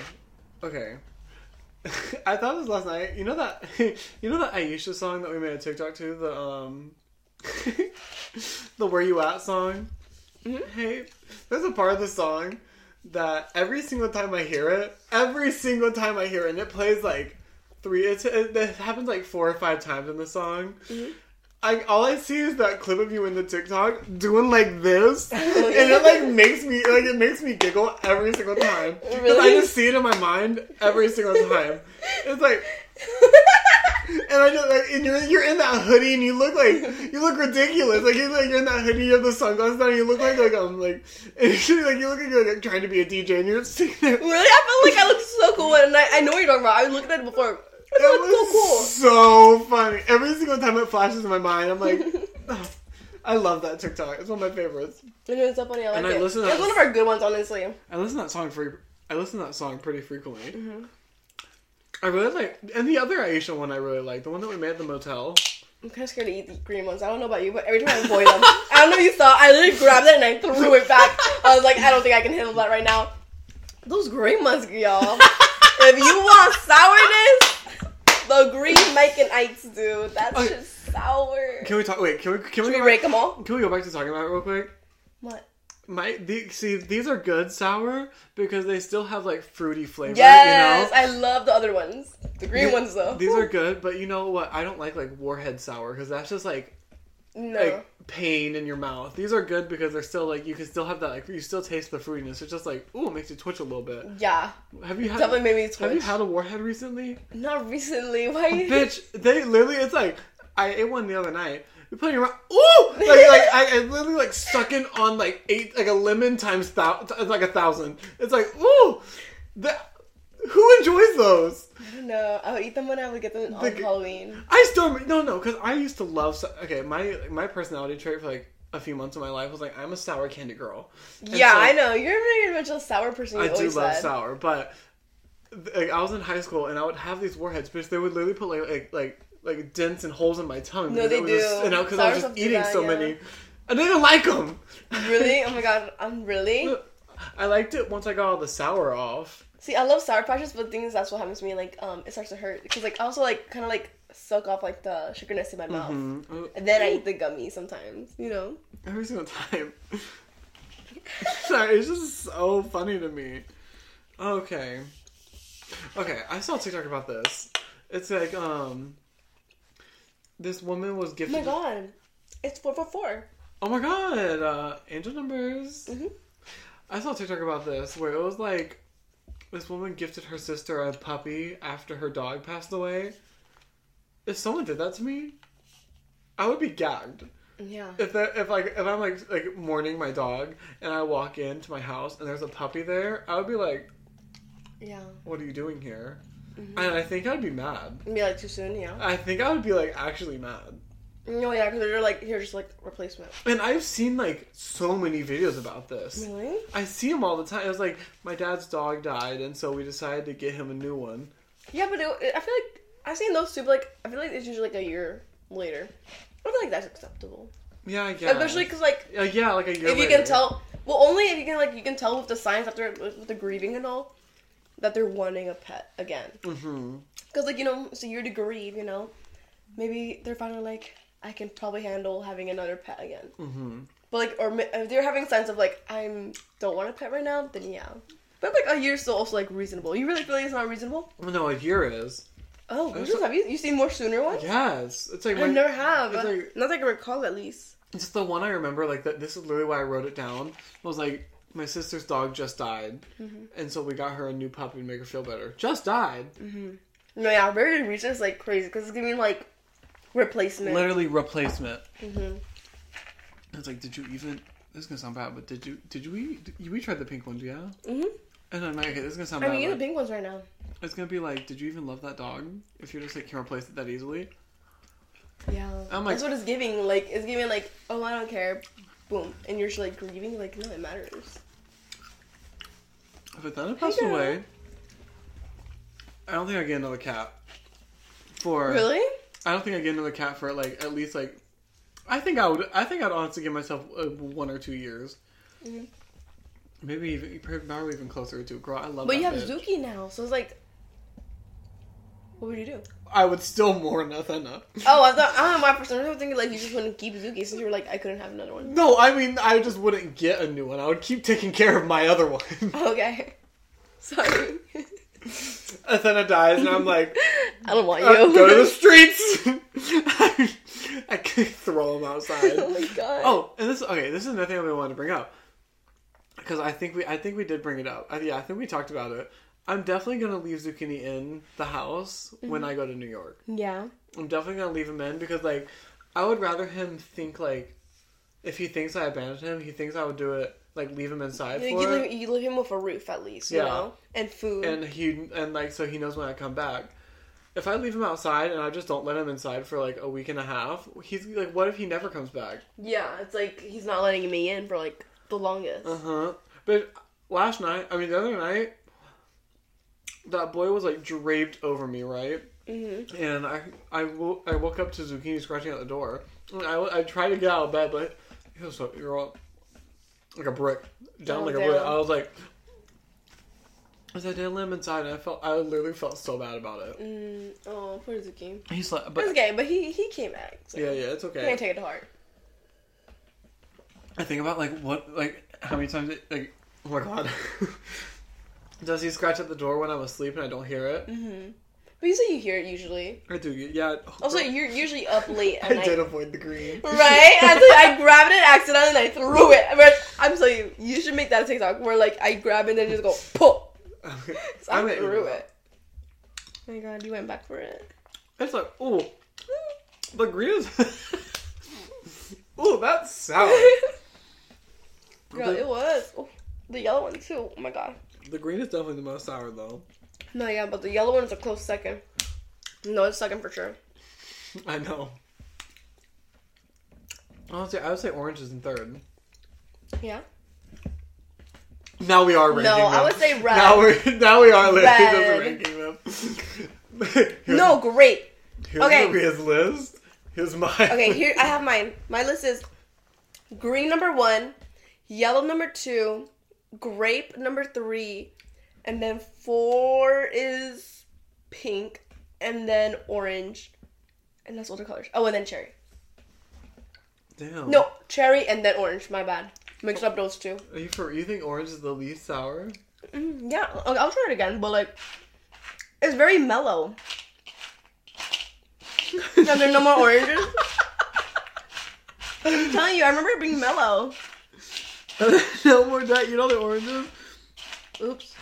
I thought this last night. You know that Aisha song that we made a TikTok to, the Where You At song? Mm-hmm. Hey, there's a part of the song that every single time I hear it, and it plays like it happens like 4 or 5 times in the song. Mm-hmm. All I see is that clip of you in the TikTok doing like this, and it like makes me giggle every single time. Because really? I just see it in my mind every single time. It's like, and I just like, and you're in that hoodie, and you look ridiculous. Like you're in that hoodie, you have the sunglasses on, and you look like and you look like you're like trying to be a DJ, and you're just sitting there. Really, I felt like I looked so cool, and I know what you're talking about. I was looking at it before. It was so funny. Every single time it flashes in my mind, I'm like, oh, I love that TikTok. It's one of my favorites. It's so funny. I like it. It's one of our good ones, honestly. I listen to that song pretty frequently. Mm-hmm. I really like, and the other Aisha one I really like, the one that we made at the motel. I'm kind of scared to eat the green ones. I don't know about you, but every time I avoid them. I don't know if you saw. I literally grabbed it and I threw it back. I was like, I don't think I can handle that right now. Those green ones, y'all. If you want sourness. The green Mike and Ike's, dude. That's just sour. Can we talk? Wait, can we rake them all? Can we go back to talking about it real quick? What? These are good sour because they still have like fruity flavor. Yes, you know? I love the other ones. The green ones though. These are good, but you know what? I don't like Warhead sour because that's just like pain in your mouth. These are good because they're still like you can still have that like you still taste the fruitiness. It's just like it makes you twitch a little bit. Yeah. Definitely made me twitch. Have you had a Warhead recently? Not recently. Why? Bitch, they literally it's like I ate one the other night. You put it in your mouth. Ooh! I literally like stuck in on like 8 like a lemon times like 1,000. It's like ooh. Who enjoys those? I don't know. I would eat them when I would get them on Halloween. I still no, because I used to love. Okay, my personality trait for like a few months of my life was like I'm a sour candy girl. And yeah, so, I know you're a very much a sour person. I do love sour, but like, I was in high school and I would have these Warheads, but they would literally put like dents and holes in my tongue. No, they do. Because I was just eating so many, and I didn't like them. Really? Oh my god, really? I liked it once I got all the sour off. See, I love Sour Patches, but the thing is, that's what happens to me. Like, it starts to hurt because, like, I also like kind of like suck off like the sugarness in my mouth, and then I eat the gummy sometimes. You know, every single time. Sorry, it's just so funny to me. Okay, I saw a TikTok about this. It's like this woman was gifted. Oh my god, it's 444. Oh my god, angel numbers. Mm-hmm. I saw a TikTok about this where it was like. This woman gifted her sister a puppy after her dog passed away. If someone did that to me, I would be gagged. Yeah. If I'm like mourning my dog and I walk into my house and there's a puppy there, I would be like, yeah. What are you doing here? Mm-hmm. And I think I'd be mad. It'd be like too soon, yeah. I think I would be like actually mad. No, yeah, because they're like, here's just like replacement. And I've seen like so many videos about this. Really? I see them all the time. It was like my dad's dog died, and so we decided to get him a new one. Yeah, but I feel like I've seen those too. But like, I feel like it's usually like a year later. I feel like that's acceptable. Yeah, I guess. Especially because like like a year. If you can tell, well, only if you can tell with the signs after with the grieving and all. that they're wanting a pet again. Mm-hmm. Because, like, you know, it's a year to grieve, you know? Maybe they're finally like, I can probably handle having another pet again. Mm-hmm. But, like, or if they're having a sense of, like, I don't want a pet right now, then yeah. But, like, a year's still also, like, reasonable. You really feel like it's not reasonable? No, a year is. Oh, have you seen more sooner ones? Yes. It's like... I never have. It's like, not that I can recall, at least. It's the one I remember, like, that. This is literally why I wrote it down. It was, like, my sister's dog just died. Mm-hmm. And so we got her a new puppy to make her feel better. Just died. Mm-hmm. No, yeah, very recent is, like, crazy. Because it's giving, like, replacement. Literally replacement. Mm-hmm. It's like, did you even... This is gonna sound bad, but we tried the pink one, yeah? Mm-hmm. And I'm like, okay, this is gonna sound bad. I mean, you the pink ones right now. It's gonna be like, did you even love that dog? If you just, like, can replace it that easily? Yeah. I'm like... That's what it's giving. Like, it's giving, like, oh, I don't care. Boom. And you're just, like, grieving. Like, no, it matters. But then it passed away. I don't think I get another cat. Really? I don't think I get another cat for, like, at least, like... I think I'd honestly give myself 1 or 2 years. Mm-hmm. Maybe probably even closer to a girl. I love but that you have bitch. Zuki now, so it's like... What would you do? I would still mourn Athena. Oh, I don't know why for some reason I was thinking, like, you just wouldn't keep Zuki since you were like, I couldn't have another one. No, I mean, I just wouldn't get a new one. I would keep taking care of my other one. Okay. Sorry. Athena dies, and I'm like... I don't want you. Go to the streets! I could throw him outside. Oh my god. Oh, and this is another thing I wanted to bring up. Because I think we did bring it up. I think we talked about it. I'm definitely going to leave Zucchini in the house when I go to New York. Yeah. I'm definitely going to leave him in because, like, I would rather him think, like, if he thinks I abandoned him, he thinks I would do it, like, leave him inside you leave him with a roof, at least, you know? And food. And like, so he knows when I come back. If I leave him outside and I just don't let him inside for, like, a week and a half, he's, like, what if he never comes back? Yeah, it's like, he's not letting me in for, like, the longest. Uh-huh. But the other night, that boy was, like, draped over me, right? Mm-hmm. And I woke up to Zucchini scratching at the door. And I tried to get out of bed, but he was you're all like a brick. Down like a brick. I was like... I didn't let him inside, and I literally felt so bad about it. Oh, poor Zucchini. He's like... It's okay, but he came back. So yeah, it's okay. You can't take it to heart. I think about, how many times oh my god. Does he scratch at the door when I'm asleep and I don't hear it? Mm-hmm. But you say you hear it usually. I do, yeah. Also, you're usually up late at night. I did avoid the green. Right? I grabbed it accidentally and I threw it. I'm telling you should make that a TikTok where, like, I grab it and then just go, poof! So I threw it. Oh my god, you went back for it. It's like, ooh. The green is... ooh, that's sour. Girl, it was. Oh, the yellow one, too. Oh my god. The green is definitely the most sour, though. No, yeah, but the yellow one is a close second. No, it's second for sure. I know. Honestly, I would say orange is in third. Yeah? Now we are ranking them. No, I would say red. Now we are ranking them. No, great. Here's Maria's list. Here's mine. Okay, here I have mine. My list is green number 1, yellow number 2, grape number 3, and then 4 is pink, and then orange, and that's all the colors. Oh, and then cherry. Damn. No, cherry and then orange. My bad. Mixed up those two. You think orange is the least sour? Yeah, I'll try it again, but like, it's very mellow. And there's no more oranges. I'm telling you, I remember it being mellow. No more that. You know the oranges? Oops.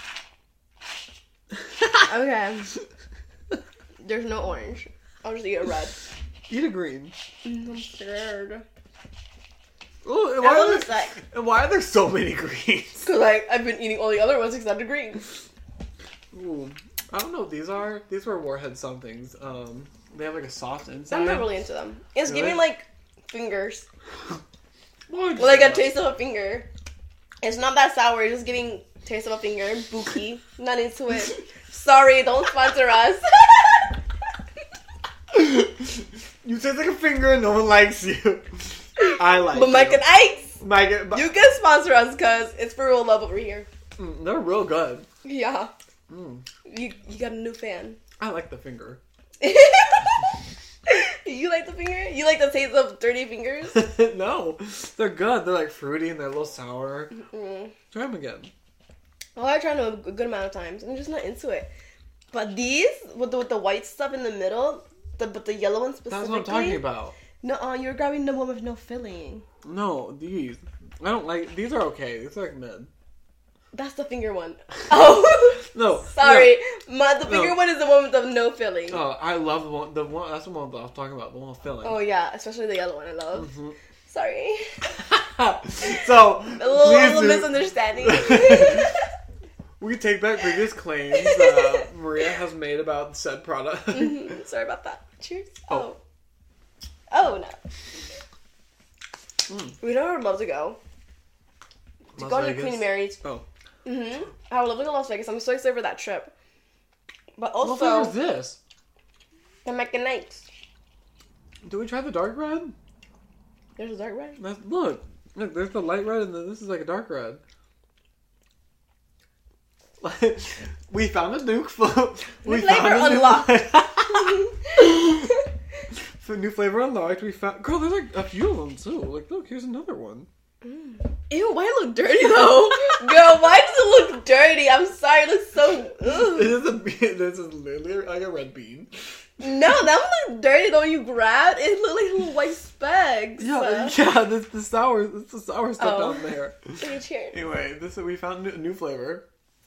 Okay. There's no orange. I'll just eat a red. Eat a green. I'm scared. Ooh, and why are there so many greens? Because I've been eating all the other ones except the greens. Ooh. I don't know what these are. These were Warhead somethings. They have like a soft inside. I'm not really into them. It's giving like fingers. Like a taste of a finger. It's not that sour. It's just giving taste of a finger. Buki. Not into it. Sorry, don't sponsor us. You taste like a finger and no one likes you. I like but Mike and Ike's. You can sponsor us because it's for real love over here. They're real good. Yeah. You got a new fan. I like the finger. You like the finger? You like the taste of dirty fingers? No, they're good. They're like fruity and they're a little sour. Try them again. Well, I tried them a good amount of times. I'm just not into it. But these, with the white stuff in the middle, but the yellow one specifically. That's what I'm talking about. No, you're grabbing the one with no filling. No, these. I don't like. These are okay. These are like mid. That's the finger one. Oh, no. Sorry, the finger one is the one with the no filling. Oh, I love the one. The one that's the one I was talking about. The one with filling. Oh yeah, especially the yellow one. I love. Mm-hmm. Sorry. So a little misunderstanding. We take back previous claims Maria has made about said product. Mm-hmm. Sorry about that. Cheers. Oh no. We know where I'd love to go. To go to Queen Mary's. Oh. I would love to go to Las Vegas. I'm so excited for that trip. But also, what flavor is this? The Mecca Nights. Do we try the dark red? There's a dark red? Look, there's the light red and then this is like a dark red. We found a new flavor unlocked. New flavor unlocked. We found. Girl, there's like a few of them too. Like, look, here's another one. Ew, why it look dirty though? Girl, why does it look dirty? I'm sorry, it looks so. This is literally like a red bean. No, that one looked dirty though. You grabbed it, looked like little white specks. Yeah. That's the sour. It's the sour stuff down there. Okay, cheers. Anyway, we found a new flavor.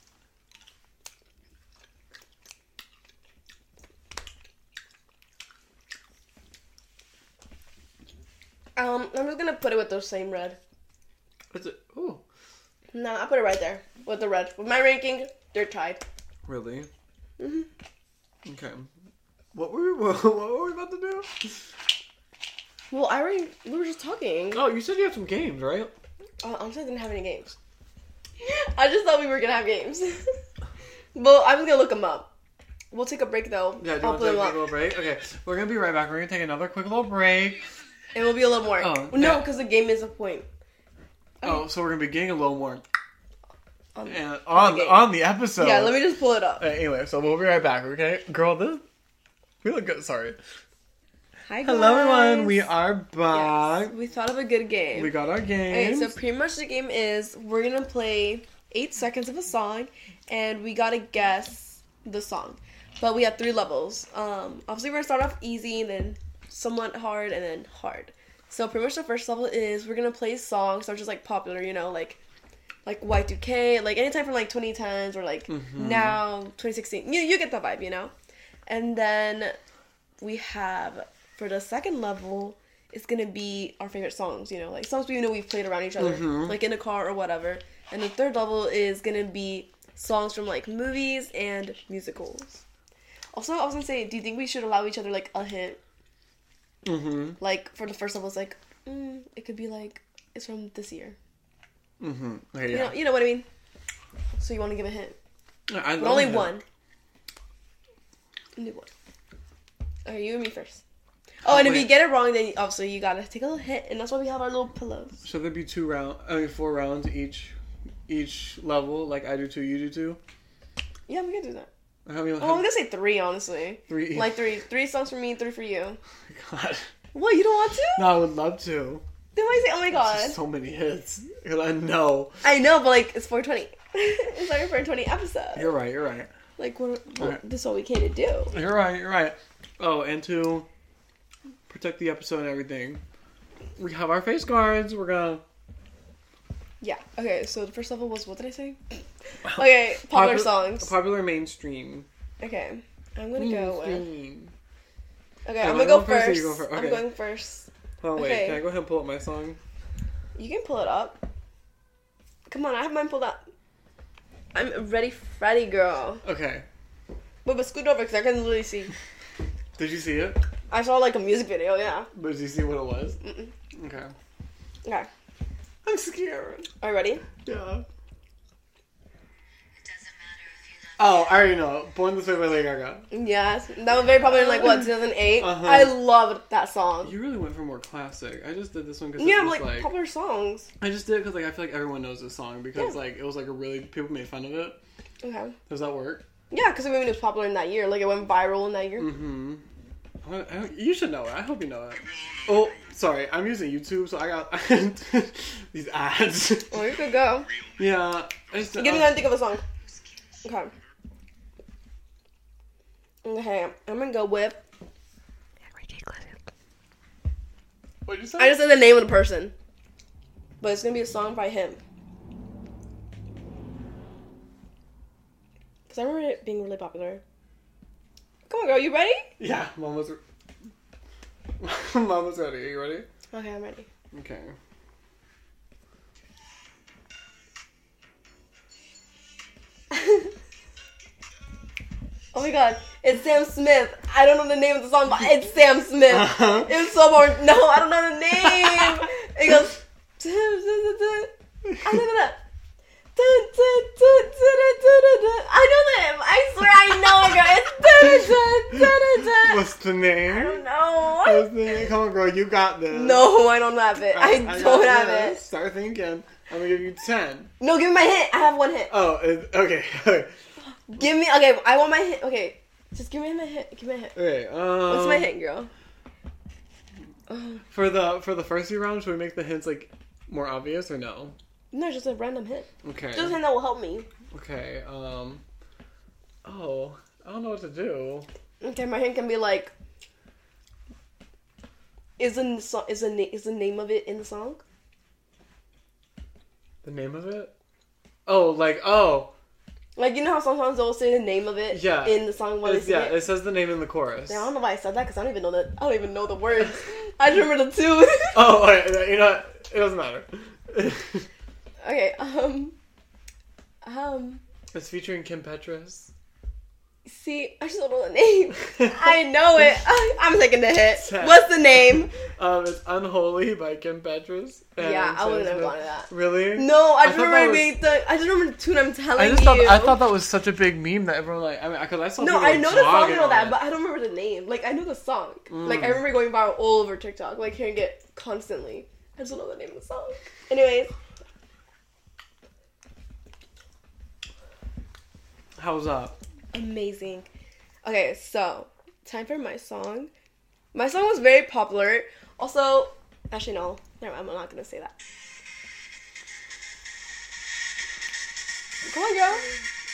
I'm just gonna put it with the same red. What's it? Ooh. No, I put it right there with the red. With my ranking, they're tied. Really? Mhm. Okay. What were we about to do? Well, we were just talking. Oh, you said you had some games, right? Honestly, I didn't have any games. I just thought we were gonna have games. Well, I'm gonna look them up. We'll take a break though. Yeah, do you want to take a quick little break? Okay, we're gonna be right back. We're gonna take another quick little break. It will be a little more. Oh, no, because the game is a point. Okay. Oh, so we're gonna be getting a little more on the episode. Yeah, let me just pull it up. Anyway, so we'll be right back. Okay, girl, we look good. Sorry. Hi, guys. Hello, everyone. We are back. Yes, we thought of a good game. We got our game. Okay, so pretty much the game is we're gonna play 8 seconds of a song, and we gotta guess the song. But we have 3 levels. Obviously, we're gonna start off easy, then somewhat hard, and then hard. So pretty much the first level is we're gonna play songs that are just like popular, you know, like Y2K, like anytime from like 2010s or like now 2016. You get the vibe, you know. And then we have for the second level, it's gonna be our favorite songs, you know, like songs we know we've played around each other, like in a car or whatever. And the third level is gonna be songs from like movies and musicals. Also, I was gonna say, do you think we should allow each other like a hint? Like for the first level, it's like it could be like it's from this year. Okay, yeah. You know what I mean. So you want to give a hint? But only one. Only one. Okay, you and me first. Oh, and if you get it wrong, then obviously you gotta take a little hit, and that's why we have our little pillows. Should there be 4 rounds each level? Like I do 2, you do 2. Yeah, we can do that. I'm gonna say 3, honestly. 3. Like 3 songs for me, 3 for you. Oh my god. What? You don't want to? No, I would love to. Then why say, oh my god? So many hits. Because I know. I know, but like it's 420. It's like a 420 episode. You're right. Like this is what we came to do. You're right. Oh, and to protect the episode and everything, we have our face guards. We're gonna. Yeah. Okay. So the first level was, what did I say? Okay. Popular songs. Popular mainstream. Okay. I'm gonna go with. Okay, I'm gonna go first. first. You go first. Okay. I'm going first. Oh wait, okay. Can I go ahead and pull up my song? You can pull it up. Come on, I have mine pulled up. I'm ready, Freddy girl. Okay. Wait, but scoot over because I can literally see. Did you see it? I saw like a music video, yeah. But did you see what it was? Okay. Okay. I'm scared. Are you ready? Yeah. Oh, I already know. Born This Way by Lady Gaga. Yes. That was very popular in, like, what, 2008? I loved that song. You really went for more classic. I just did this one because it was, like, popular songs. I just did it because, like, I feel like everyone knows this song because, like, it was, like, a really... People made fun of it. Okay. Does that work? Yeah, because it was popular in that year. Like, it went viral in that year. Mm-hmm. You should know it. I hope you know it. Oh, sorry. I'm using YouTube, so I got these ads. Oh, you could go. Yeah. Give me time to think of a song. Okay. Okay, I'm gonna go with... What did you say? I just said the name of the person. But it's gonna be a song by him. Because I remember it being really popular. Come on, girl, you ready? Yeah, Mama's Mama's ready. Are you ready? Okay, I'm ready. Okay. Oh my god, it's Sam Smith. I don't know the name of the song, but it's Sam Smith. It's so boring. No, I don't know the name. It goes... I know them. I swear I know it, girl. What's the name? I don't know. What's the name? Come on, girl. You got this. No, I don't have it. I don't have it. Start thinking. I'm gonna give you 10. No, give me my hint. I have one hint. Oh, okay. Give me... Okay, I want my hint. Okay, just give me my hint. Give me a hint. Okay. What's my hint, girl? For the first few rounds, should we make the hints like more obvious or no? No, just a random hint. Okay. Just a hint that will help me. Okay. Oh, I don't know what to do. Okay, my hint can be like... Is the name of it in the song? The name of it? Oh. Like, you know how sometimes they'll say the name of it in the song while they sing it? It says the name in the chorus. Yeah, I don't know why I said that, because I don't even know the words. I just remember the two. Oh, wait, you know what? It doesn't matter. Okay, It's featuring Kim Petras. See, I just don't know the name. I know it. I'm taking the hit. 10. What's the name? It's Unholy by Kim Petras. Yeah, I wouldn't have wanted that. Really? No, I just remember the tune I'm telling you. I thought that was such a big meme that everyone because I saw. No, I know the song and all that, but I don't remember the name. Like, I know the song. Like, I remember going viral all over TikTok, like hearing it constantly. I just don't know the name of the song. Anyways. How's that? Amazing. Okay, so time for my song. My song was very popular. Also, actually no, I'm not gonna say that. Come on, girl.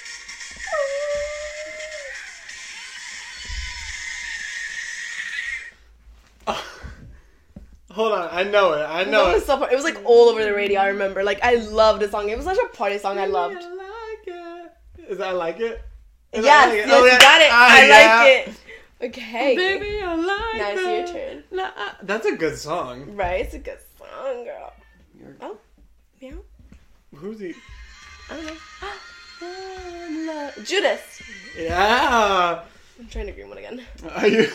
Hold on, I know it. It was like all over the radio. I remember. Like, I loved the song. It was such a party song. I loved. Is that I Like It? Yes, you got it. I like it. Okay. Baby, I like now it's your turn. That's a good song. Right, it's a good song, girl. Oh, meow. Who's he? I don't know. Judas. Yeah. I'm trying to agree one again. Are you?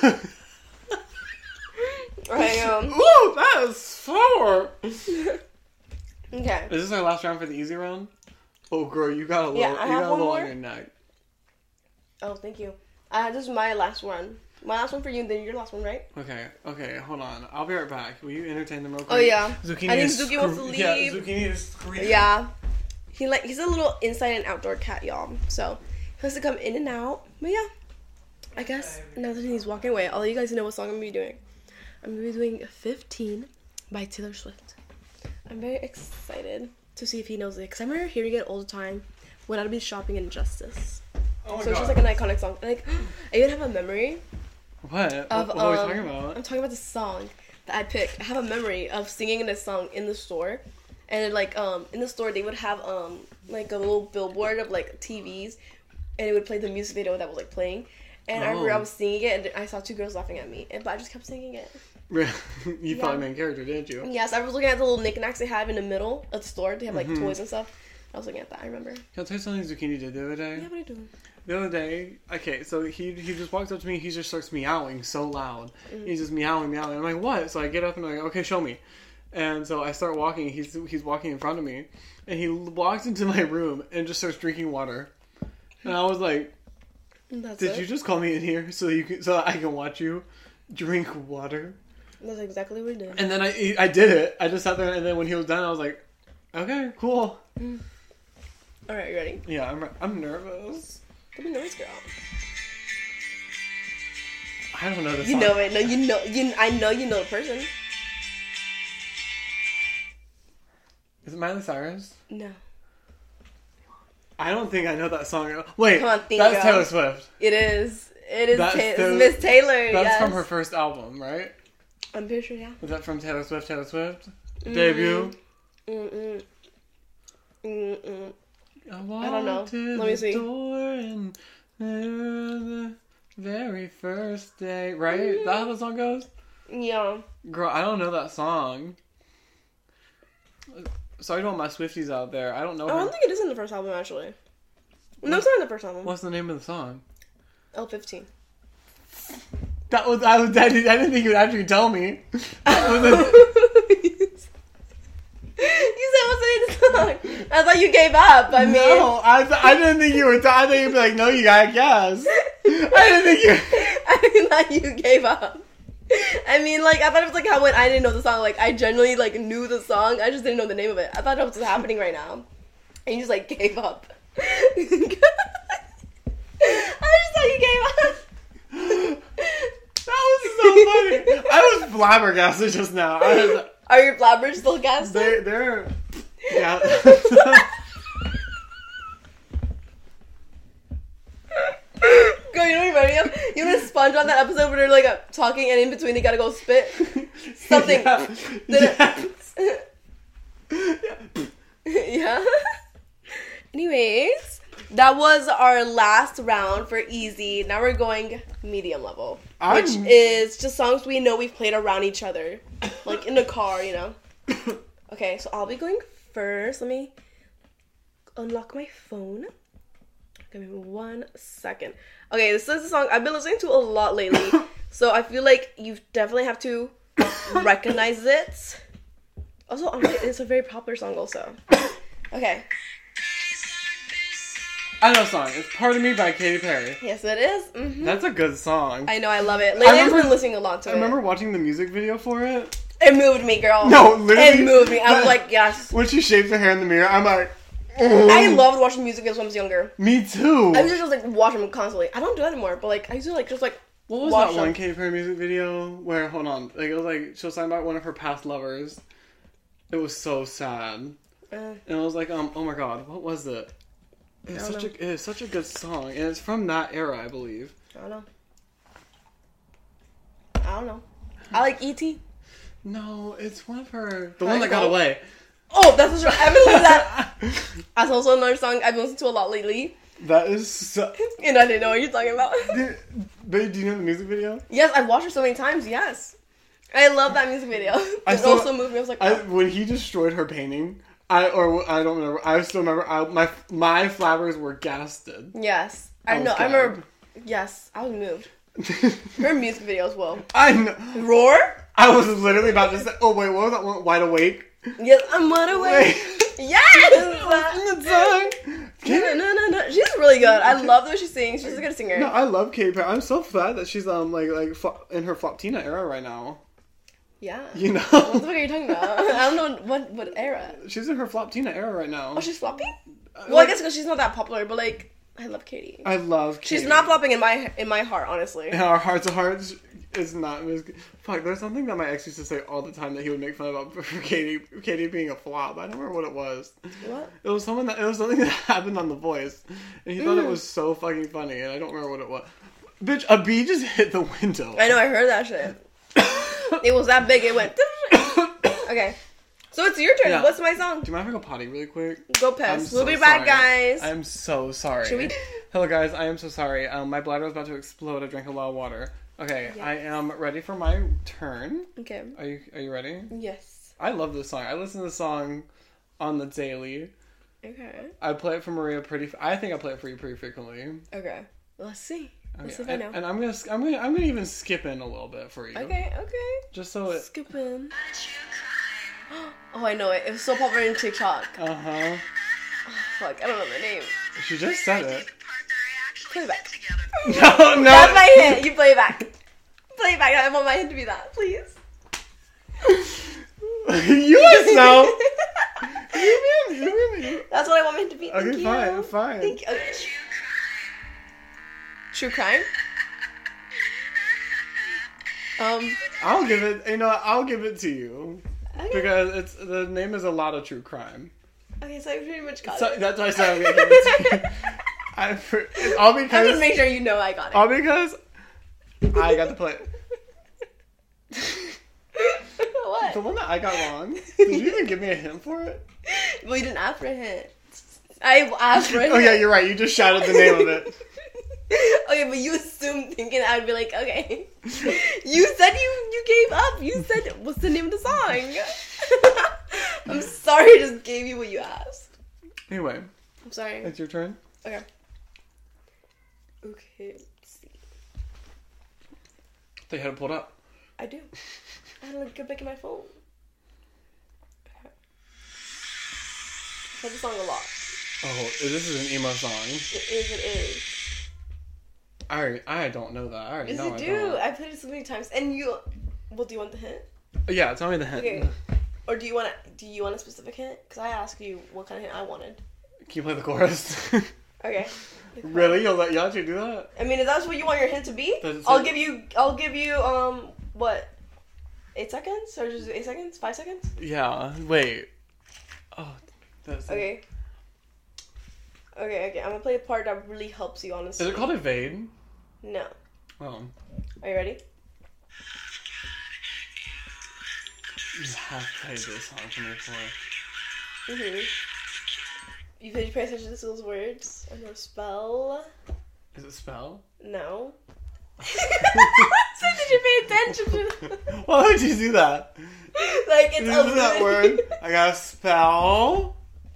Ooh, that is 4. Okay. Is this our last round for the easy round? Oh, girl, you got a little on your neck. Oh, thank you. This is my last one. My last one for you, and then your last one, right? Okay, hold on. I'll be right back. Will you entertain them real quick? Oh, yeah. Zucchini I think Zuki wants to leave. Yeah, Zucchini is screaming. Yeah. He's a little inside and outdoor cat, y'all. So, he has to come in and out. But yeah. I guess now that he's walking away, I'll let you guys know what song I'm going to be doing. I'm going to be doing 15 by Taylor Swift. I'm very excited to see if he knows it, because I remember hearing it all the time when I'd be shopping in Justice. Oh my so God. it's just like an iconic song. Like, I even have a memory. What? Of, what are we talking about? I'm talking about the song that I picked. I have a memory of singing this song in the store. And like, in the store they would have like a little billboard of like TVs, and it would play the music video that was like playing. And I remember I was singing it, and I saw 2 girls laughing at me, but I just kept singing it. You thought main character, didn't you? Yes, I was looking at the little knickknacks they have in the middle of the store. They have like toys and stuff. I was looking at that. I remember. Can I tell you something Zucchini did the other day? Yeah, what are you doing? The other day, okay, so he just walks up to me. He just starts meowing so loud. He's just meowing. I'm like, what? So I get up and I'm like, okay, show me. And so I start walking. He's walking in front of me, and he walks into my room and just starts drinking water. And I was like, did you just call me in here so I can watch you drink water? That's exactly what we did. And then I did it. I just sat there, and then when he was done, I was like, okay, cool. All right, you ready? Yeah, I'm nervous. Don't be nervous, girl. I don't know this You song. know it. No, you know. I know you know the person. Is it Miley Cyrus? No. I don't think I know that song. Wait, Come on, think, that's girl. Taylor Swift. It is. It is That's Miss Taylor. That's yes. from her first album, right? I'm pretty sure, yeah. Was that from Taylor Swift? Debut? Mm-mm. Mm-mm. I don't know. Let me see. Door and the very first day. Right? Is that how the song goes? Yeah. Girl, I don't know that song. Sorry to all my Swifties out there. I don't know I don't think it is in the first album, actually. No, it's not in the first album. What's the name of the song? L15. I didn't think you would actually tell me. That was You said what's the name of the song? I thought you gave up. I mean, no, I didn't think you would. I think you'd be like, no, you gotta guess. I didn't think you. I thought you gave up. I mean, like, I thought it was like how when I didn't know the song, like, I genuinely, like, knew the song, I just didn't know the name of it. I thought that was what's happening right now. And you just, like, gave up. I just thought you gave up. That was so funny. I was flabbergasted just now. Are your blabbers still gassed? They're yeah. Girl, you know what you ready up? You know Sponge on that episode where they're like talking and in between they gotta go spit? Something. Yeah. Yeah. Anyways, that was our last round for easy. Now we're going medium level, which is just songs we know we've played around each other, like in the car, you know. Okay, so I'll be going first. Let me unlock my phone. Give me 1 second. Okay, this is a song I've been listening to a lot lately, so I feel like you definitely have to recognize it. Also, honestly, it's a very popular song also. Okay. I know the song. It's Part of Me by Katy Perry. Yes, it is. Mm-hmm. That's a good song. I know, I love it. Lately, I've been listening a lot to it. I remember watching the music video for it. It moved me, girl. No, literally. It moved me. I was like, yes. When she shaves her hair in the mirror, I'm like... I loved watching music videos when I was younger. Me too. I used to just like watch them constantly. I don't do that anymore, but like I used to like just like what was watch that them. one Katy Perry music video where hold on, like it was like she was talking about one of her past lovers. It was so sad, and it was like oh my god, what was it? It's such a good song, and it's from that era, I believe. I don't know. I like E.T. No, it's one of her. The one that got away. Oh, that's right. I've been listening to that. That's also another song I've been listening to a lot lately. That is so... And I didn't know what you're talking about. But do you know the music video? Yes, I've watched it so many times, yes. I love that music video. It also moved me. I was like, oh. When he destroyed her painting, I don't remember. I still remember. My flowers were gasted. Yes. I remember. Yes, I was moved. Her music video as well. I know. Roar? I was literally about to say, oh wait, what was that one? Wide Awake? Yes, I'm wide awake. Yes! No. She's really good. I love the way she sings. She's a good singer. No, I love Katy Perry. I'm so glad that she's like in her Floptina era right now. Yeah. You know. What the fuck are you talking about? I don't know what era. She's in her Floptina era right now. Oh, she's flopping? Well, I guess because she's not that popular, but like, I love Katy. I love Katy. She's not flopping in my heart, honestly. In our hearts of hearts. It's not. Fuck, there's something that my ex used to say all the time that he would make fun about for Katy being a flop. I don't remember what it was. What? It was something that happened on The Voice, and he thought it was so fucking funny, and I don't remember what it was. Bitch, a bee just hit the window. I know, I heard that shit. It was that big, it went... Okay. So it's your turn. Yeah. What's my song? Do you mind if I go potty really quick? Go piss. We'll be back, guys. I'm so sorry. Should we? Hello, guys. I am so sorry. My bladder was about to explode. I drank a lot of water. Okay, yes. I am ready for my turn. Okay. Are you ready? Yes. I love this song. I listen to this song on the daily. Okay. I play it for Maria I think I play it for you pretty frequently. Okay. Let's see. Okay. Let's see if I know. And I'm gonna even skip in a little bit for you. Okay. Just so it. Skip in. Oh, I know it. It was so popular in TikTok. Uh huh. Oh, fuck, I don't know the name. She just said it. Play it back. No. That's my hint. You play it back. Play it back. I want my hint to be that, please. You know. You That's what I want my hint to be. Okay, fine. Thank you. Okay. True crime? I'll give it. You know, I'll give it to you Okay. because the name is a lot of true crime. Okay, so I pretty much got So it. that's why I said I'm gonna give it to you. All I'm because just make sure you know I got it. all because I got to play. What? The one that I got wrong. Did you even give me a hint for it? Well, you didn't ask for a hint. I asked for a hint. Oh yeah, you're right. You just shouted the name of it. Okay, but you assumed thinking I'd be like, okay. You said you gave up. You said, what's the name of the song? I'm sorry I just gave you what you asked. Anyway, I'm sorry. it's your turn. Okay. Okay, let's see. They had it pulled up. I do. I had to go back in my phone. Okay. I love the song a lot. Oh, this is an emo song. It is. I don't know that. I already Yes, know. you I do. don't. I played it so many times. And you... Well, do you want the hint? Yeah, tell me the hint. Okay. Or do you want a specific hint? Because I asked you what kind of hint I wanted. Can you play the chorus? Okay. Really? You'll let you do that? I mean, if that's what you want your hint to be, Does it I'll say- give you, what? 8 seconds? Or just 8 seconds? 5 seconds? Yeah. Wait. Oh, that's Okay. Okay, I'm gonna play a part that really helps you, honestly. Is it called Evade? No. Oh. Are you ready? You have played this song for me before. You pay attention to those words? I know spell. Is it spell? No. So did you pay attention to them? Why would you do that? Like, it's Isn't that word? I got a spell.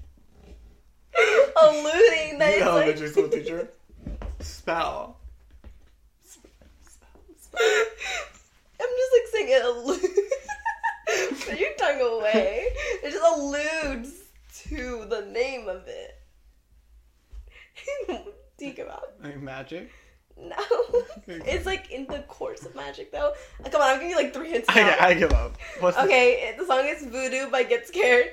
alluding that You it's like... elementary school teacher. Spell. I'm just like saying it alludes. Put your tongue away. It just alludes to the name of it. Think about it. Like magic? No. It's like in the course of magic though. Come on, I'll give you like 3 hints now. I give up. What's Okay, the song is Voodoo by Get Scared.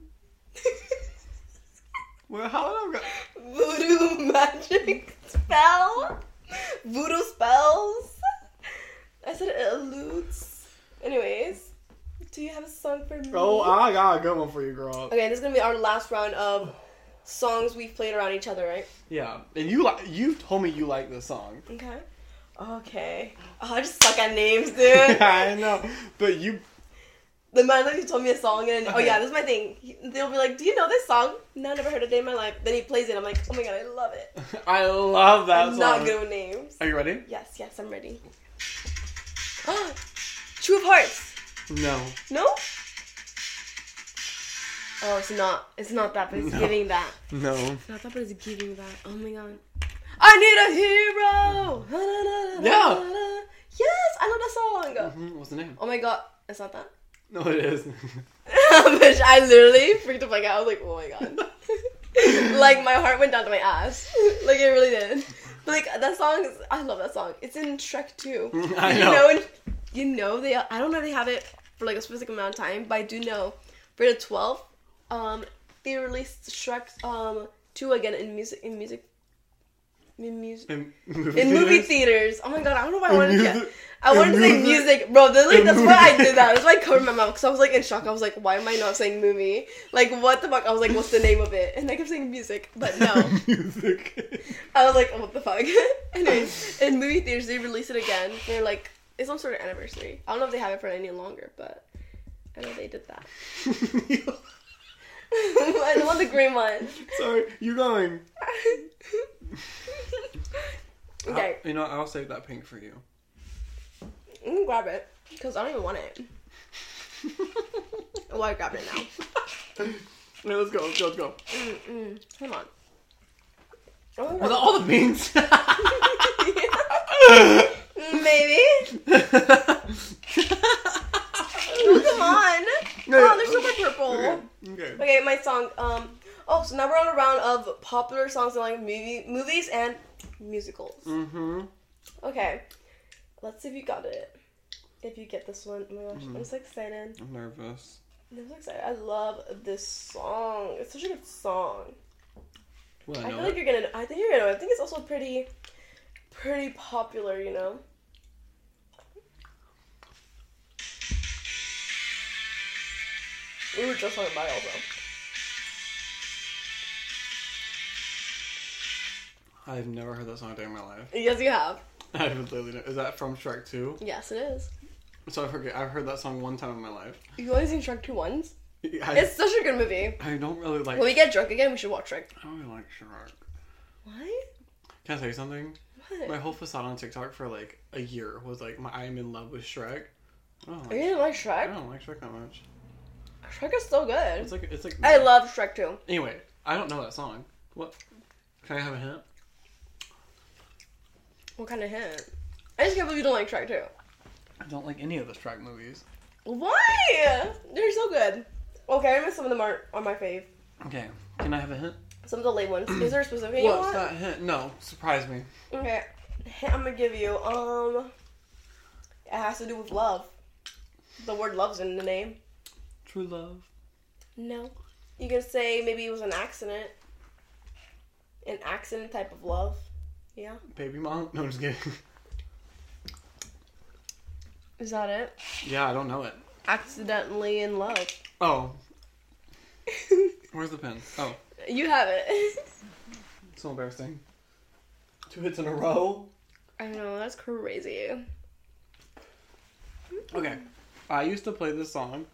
Well, how did I go? Voodoo magic spell. Voodoo spells. I said it alludes. Anyways, do you have a song for me? Oh, I got a good one for you, girl. Okay, this is gonna be our last round of songs we've played around each other, right? Yeah, and you told me you like this song. Okay. Okay. Oh, I just suck at names, dude. I know, but you. The man that you told me a song and oh Okay. yeah, this is my thing. They'll be like, "Do you know this song?" No, never heard a day in my life. Then he plays it. I'm like, "Oh my god, I love it." I love that I'm song. not good with names. Are you ready? Yes, I'm ready. True of Hearts. No. No? Oh, it's not. It's not that, but it's No. giving that. No. It's not that, but it's giving that. Oh my god. I need a hero! Yeah. Yes, I love that song. What's the name? Oh my god. It's not that? No, it is. Bitch, I literally freaked the fuck out. I was like, oh my god. Like, my heart went down to my ass. Like, it really did. But, like, that song is... I love that song. It's in Shrek 2. I know. You know, they... I don't know if they have it for, like, a specific amount of time, but I do know for the 12th, they released Shrek 2 again in movie theaters. Oh my god, I don't know why I wanted to. I wanted to say music, bro. Literally, that's why I did that. That's why I covered my mouth because I was like in shock. I was like, why am I not saying movie? Like, what the fuck? I was like, what's the name of it? And I kept saying music, but no. Music. I was like, oh, what the fuck? Anyways, in movie theaters, they released it again for like it's some sort of anniversary. I don't know if they have it for any longer, but I know they did that. I want the green one. Sorry, you going? Okay. You know, I'll save that pink for you. You can grab it, because I don't even want it. Oh, I grabbed it now. Yeah, let's go. Hold on. Oh, Was that all the beans? maybe. Oh, come on. Oh, there's so much purple. Okay. Okay, my song. So now we're on a round of popular songs in like movies and musicals. Mm-hmm. Okay, let's see if you got it. If you get this one, oh my gosh, I'm so excited. I'm nervous. I'm so excited. I love this song. It's such a good song. Well, I feel like you're gonna. I think you're gonna. I think it's also pretty pretty popular, you know? We were just talking about it also. I've never heard that song a day in my life. Yes, you have. I literally know. Is that from Shrek 2? Yes, it is. So I forget. I've heard that song one time in my life. You've only seen Shrek 2 once? I It's such a good movie. don't really like... When we get drunk again, we should watch Shrek. I don't really like Shrek. What? Can I tell you something? What? My whole facade on TikTok for like a year was like, I'm in love with Shrek. I don't You like, didn't like I Shrek? don't like Shrek that much. Shrek is so good. It's like... I love Shrek 2. Anyway, I don't know that song. What? Can I have a hint? What kind of hint? I just can't believe you don't like Shrek 2. I don't like any of the Shrek movies. Why? They're so good. Okay, I know some of them are my fave. Okay, can I have a hint? Some of the late ones. Is there a specific hint you What's want? that hint? No, surprise me. Okay. Hint I'm gonna give you, it has to do with love. The word love's in the name. True love. No. You can say maybe it was an accident. An accident type of love. Yeah. Baby mom? No, I'm just kidding. Is that it? Yeah, I don't know it. Accidentally in love. Oh. Where's the pen? Oh. You have it. So embarrassing. 2 hits in a row. I know, that's crazy. Okay. I used to play this song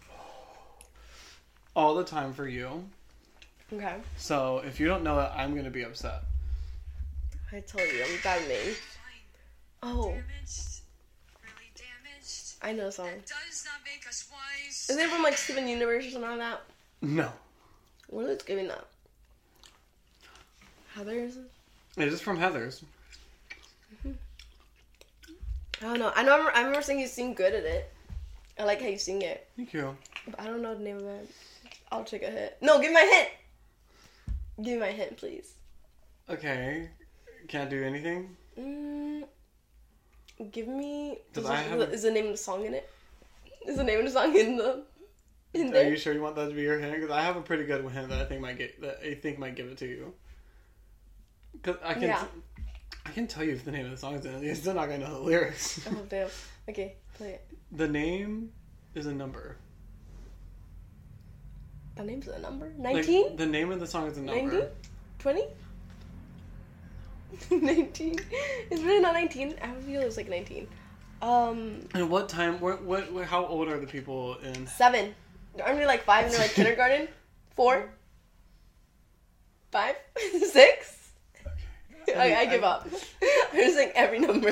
all the time for you. Okay. So if you don't know it, I'm going to be upset. I told you, I'm bad name. Oh. I know the song. Isn't it from like Steven Universe or something like that? No. What are they giving that? Heather's? It is from Heather's. I don't know. I remember saying you sing good at it. I like how you sing it. Thank you. But I don't know the name of it. I'll take a hint. No, give me my hint! Give me my hint, please. Okay. Can't do anything? Give me... Is the name of the song in it? Is the name of the song in Are there? you sure you want that to be your hint? Because I have a pretty good hint that I think might give it to you. Because I can tell you if the name of the song is in it. You're still not gonna know the lyrics. Oh, damn. Okay, play it. The name is a number. The name's a number? 19? Like, the name of the song is a number. 90? 20? 19? It's really not 19. I feel it's like 19. And what time? What? How old are the people in? 7. Aren't they like 5 and they're like kindergarten? 4? 5? 6? I give up. I'm just saying every number.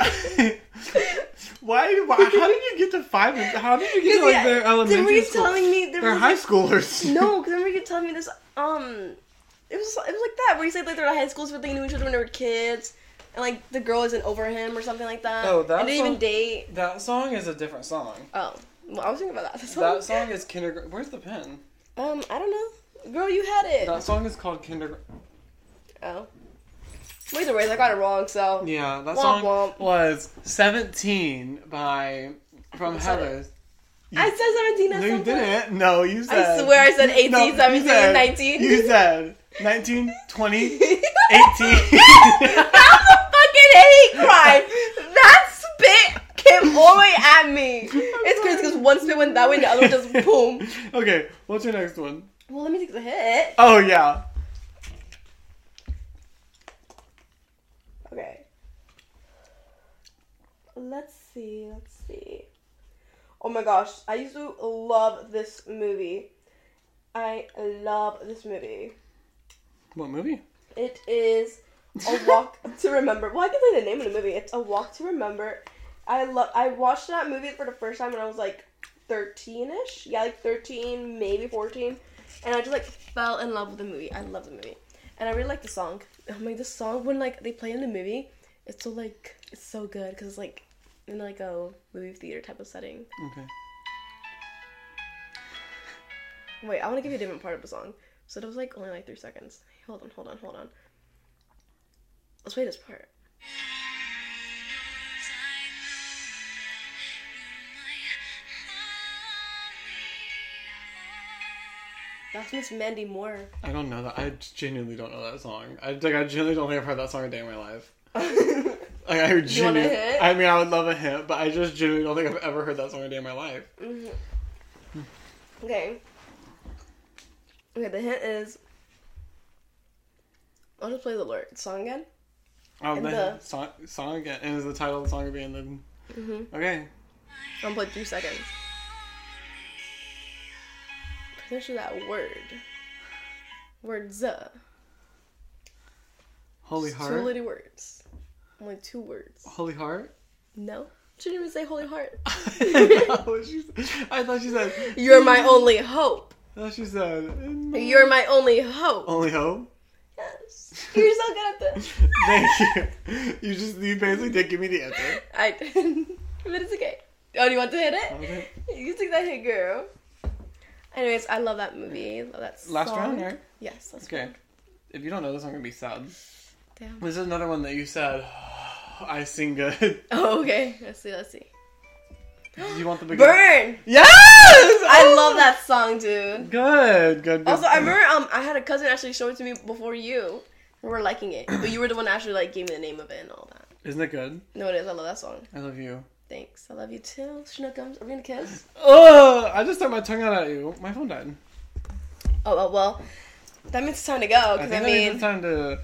Why? How did you get to 5? How did you get to like their elementary school? Telling me they're high schoolers. No, because remember you telling me this. It was like that where you said like they're high schools, but they knew each other when they were kids, and like the girl isn't over him or something like that. Oh, that and didn't song, even date. That song is a different song. Oh, well, I was thinking about that. That song is kindergarten. Where's the pen? I don't know. Girl, you had it. That song is called Kindergarten. Oh. Well, either way, I got it wrong. So yeah, that womp song womp. was 17 from Heather's. I said 17 at No, some you didn't. No, you point. said. I swear I said 18, No, 17, said, 19. You said 19, 20, 18. That was a fucking hate crime. That spit came all the way at me. It's crazy because one spit went that way and the other one just boom. Okay, what's your next one? Well, let me take the hit. Oh, yeah. Okay. Let's see. Oh my gosh, I used to love this movie. I love this movie. What movie? It is A Walk to Remember. Well, I can say the name of the movie. It's A Walk to Remember. I watched that movie for the first time when I was like 13-ish. Yeah, like 13, maybe 14. And I just like fell in love with the movie. I love the movie. And I really like the song. I'm like, the song when like they play in the movie, it's so good because it's like in like a movie theater type of setting. Okay. Wait, I want to give you a different part of the song. So that was like only like 3 seconds. Hold on. Let's play this part. That's Miss Mandy Moore. I don't know that. I genuinely don't know that song. I genuinely don't think I've heard that song a day in my life. Like, you want a hint? I mean, I would love a hint, but I just genuinely don't think I've ever heard that song a day in my life. Mm-hmm. Okay. Okay, the hint is... I'll just play the song again. Oh, the song again. And is the title of the song being the... Mm-hmm. Okay. I'm gonna play 3 seconds. Finish that word. Words. Holy Heart? 2 little words. Only 2 words. Holy Heart? No. She didn't even say Holy Heart. I thought she said... You're my only hope. I thought she said... You're my only hope. Only hope? Yes. You're so good at this. Thank you. You basically did give me the answer. I did. But it's okay. Oh, do you want to hit it? Okay. You take that hit, girl. Anyways, I love that movie. Love that song. Last round, right? Yes, last Okay. round. If you don't know this, I'm going to be sad. Damn. This is another one that you said, I sing good. Oh, okay. Let's see. Do you want the beginning? Burn! Yes! I love that song, dude. Good. Also, I remember I had a cousin actually show it to me before you. We were liking it. But you were the one that actually like gave me the name of it and all that. Isn't it good? No, it is. I love that song. I love you. Thanks. I love you too. Schnookums. Are we gonna kiss? Oh, I just stuck my tongue out at you. My phone died. Oh, well. That means it's time to go. Because I mean... it's time to...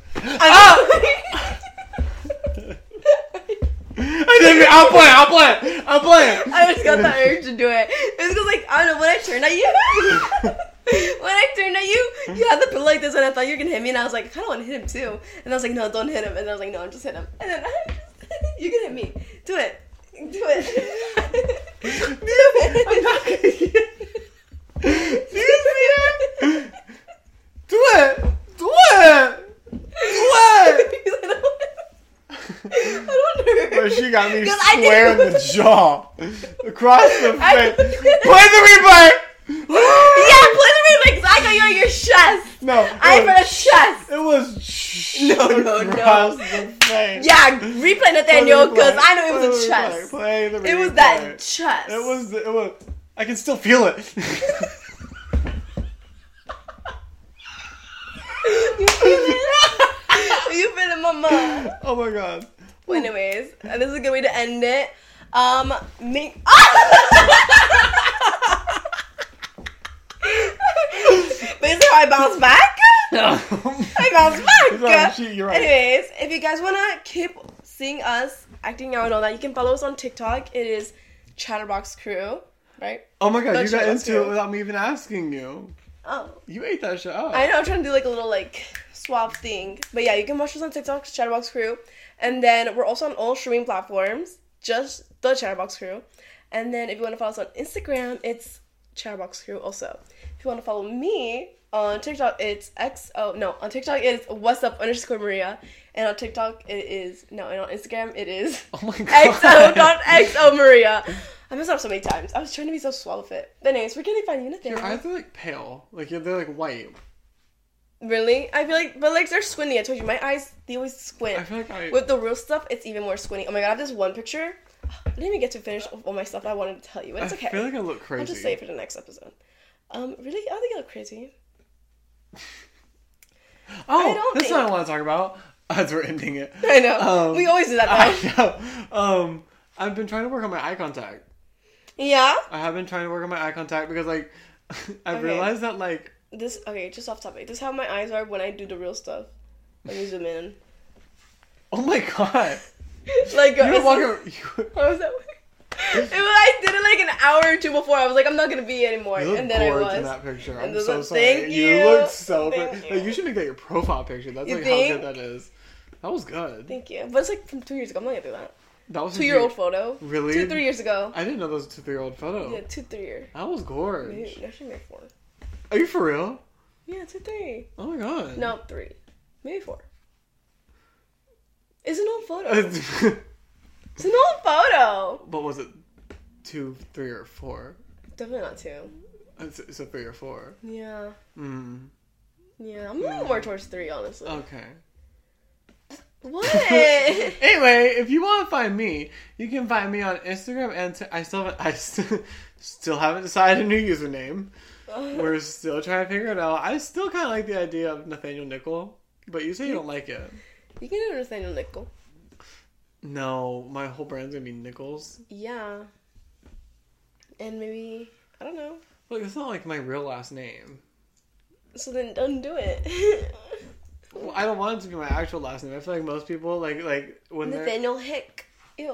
I'm playing. I just got that urge to do it. It's because, like, I don't know, when I turned at you, you had the pillow like this, and I thought you were going to hit me, and I was like, I kind of want to hit him, too. And I was like, no, don't hit him. And I was like, no, just hit him. And then you can hit me. Do it. Do it. I'm not gonna get it. Do you see it? Do it. But she got me square in the jaw. Across the face. Play the replay! Yeah, play the replay because I got you on your chest. No. I have a chest. It was no. across the face. Yeah, replay Nathaniel because I know it was a chest. Play the replay. It was that chest. It was. I can still feel it. You feel it? You feel it, mama? Oh my god. Well, anyways, this is a good way to end it. Basically, how I bounce back. I bounce back. You're right. Anyways, if you guys want to keep seeing us acting out and all that, you can follow us on TikTok. It is Chatterbox Crew, right? Oh my god, No, you got Chatterbox into Crew. it without me even asking you. Oh. You ate that shit up. I know, I'm trying to do like a little like swap thing. But yeah, you can watch us on TikTok, Chatterbox Crew. And then we're also on all streaming platforms, just the Chatterbox Crew. And then if you want to follow us on Instagram, it's Chatterbox Crew also. If you want to follow me on TikTok, it's on TikTok it's what's up _Maria. And on TikTok and on Instagram it is oh my god. XO Maria. I messed up so many times. I was trying to be so swallow fit. But anyways, where can they find you, Nathaniel? Your eyes are like pale. Like they're like white. Really? I feel like, but like they're squinty. I told you, my eyes, they always squint. I feel like With the real stuff, it's even more squinty. Oh my god, I have this one picture. I didn't even get to finish all my stuff I wanted to tell you, but it's okay. I feel like I look crazy. I'll just say it for the next episode. Really? I don't think I look crazy. Oh, that's what I want to talk about. As we're ending it. I know. We always do that though. I know. I've been trying to work on my eye contact. Yeah? I have been trying to work on my eye contact because like I've realized that like just off topic. This is how my eyes are when I do the real stuff. Let me zoom in. Oh my god. Like You're walking. How was that? I did it like an hour or two before. I was like, I'm not gonna be anymore, You look and then I was. in that picture. I'm and so sorry. Thank you. look so Thank good. you. Like, you should make that your profile picture. That's You like think? how good that is. That was good. Thank you. But it's like from 2 years ago. I'm not gonna do that. That was 2-year-old photo. Really? 2-3 years ago. I didn't know that was a 2-3-year-old photo. Yeah, 2-3 year. That was gorgeous. Actually, maybe 4. Are you for real? Yeah, 2-3. Oh my god. No, 3. Maybe 4. It's an old photo. It's an old photo. But was it 2, 3, or 4? Definitely not 2. It's a 3 or 4. Yeah. Yeah, I'm leaning more towards 3, honestly. Okay. What? Anyway, if you want to find me, you can find me on Instagram, and I still haven't decided a new username. We're still trying to figure it out. I still kind of like the idea of Nathaniel Nickel, but you say you don't like it. You can do Nathaniel Nickel. No, my whole brand's gonna be Nichols. Yeah. And maybe, I don't know. Look, it's not like my real last name. So then don't do it. Well, I don't want it to be my actual last name. I feel like most people, like when Nathaniel Hick. Ew.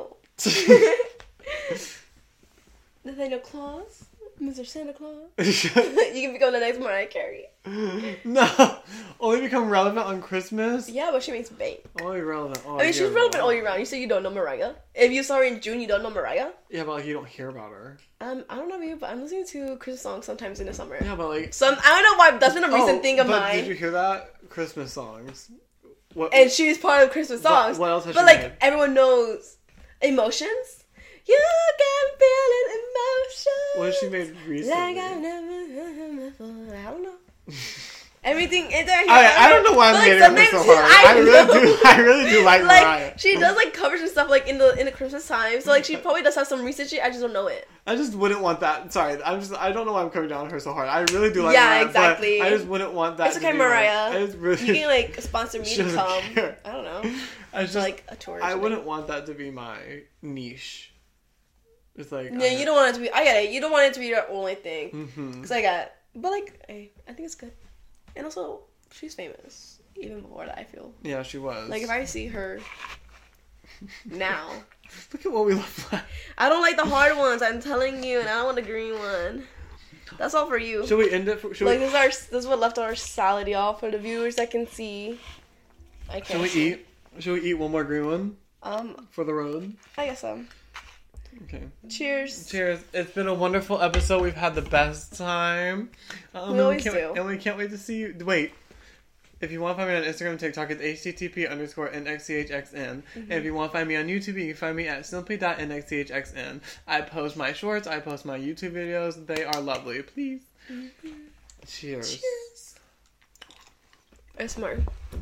Nathaniel Claus? Mr. Santa Claus? You can become the next Mariah Carey. No! Only become relevant on Christmas? Yeah, but she makes bank. Only relevant. Oh, I mean, she's relevant all year round. You say you don't know Mariah? If you saw her in June, you don't know Mariah? Yeah, but like you don't hear about her. I don't know about you, but I'm listening to Christmas songs sometimes in the summer. Yeah, but like... I don't know why, that's been a recent thing of but mine. did you hear that? Christmas songs. What, And she's part of Christmas songs. What else has but she like, made? everyone knows Emotions. You can feel it, emotions. What has she made recently? Like I've never before. I don't know. Everything in there. I don't know why I'm hating her so hard. I really do like Mariah. She does like covers and stuff like in the Christmas time. So like she probably does have some recent shit. I just don't know it. I just wouldn't want that. Sorry, I don't know why I'm coming down on her so hard. I really do like Yeah, Mariah. exactly. But I just wouldn't want that. It's okay, to be Mariah. I just really, you can like sponsor me She to doesn't come. care. I don't know. I just Like a tour. I wouldn't want that to be my niche. It's like Yeah, you don't want it to be. I get it. You don't want it to be your only thing. Mm-hmm. Cause I got, but like, I think it's good. And also, she's famous even before that. I feel Yeah, she was. like if I see her now, Look at what we left. I don't like the hard ones. I'm telling you, and I don't want the green one. That's all for you. Should we end it? This is what left on our salad, y'all, for the viewers that can see. I can't. Should we eat? Should we eat one more green one for the road? I guess so. Okay. Cheers. Cheers. It's been a wonderful episode. We've had the best time. We always do. And we can't wait to see you. Wait. If you want to find me on Instagram and TikTok, it's http_nxchxn. And if you want to find me on YouTube, you can find me at simply.nxchxn. I post my shorts. I post my YouTube videos. They are lovely. Please. Mm-hmm. Cheers. Cheers. It's smart.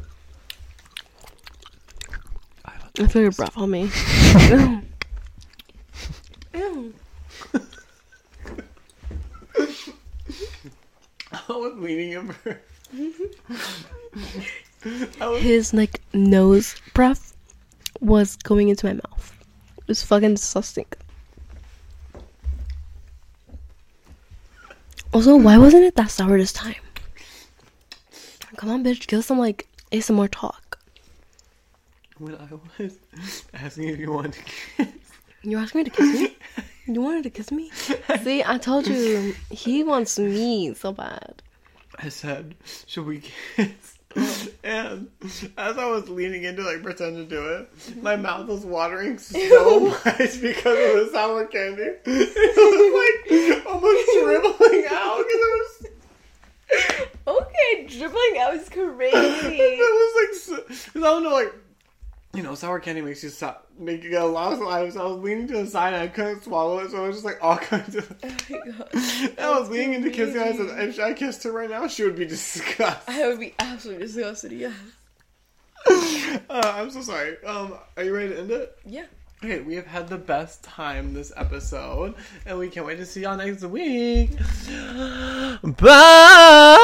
I feel your breath on me. Ew. I was leaning over. His like nose breath was going into my mouth. It was fucking disgusting. Also, why wasn't it that sour this time? Come on, bitch, give us some like ASMR talk. When I was asking if you wanted to kiss. You asked me to kiss me? You wanted to kiss me? See, I told you, he wants me so bad. I said, should we kiss? And as I was leaning into like pretend to do it, my mouth was watering so much because of the sour candy. It was like almost dribbling out because it was. Okay, dribbling out is crazy. It was like, because I don't know, like, you know, sour candy makes you make you get a lot of saliva. So I was leaning to the side and I couldn't swallow it, so it was just like all kinds of. Oh my god! And I was leaning into kissing her. I said, if I kissed her right now, she would be disgusted. I would be absolutely disgusted. Yeah. I'm so sorry. Are you ready to end it? Yeah. Okay, we have had the best time this episode, and we can't wait to see y'all next week. Bye.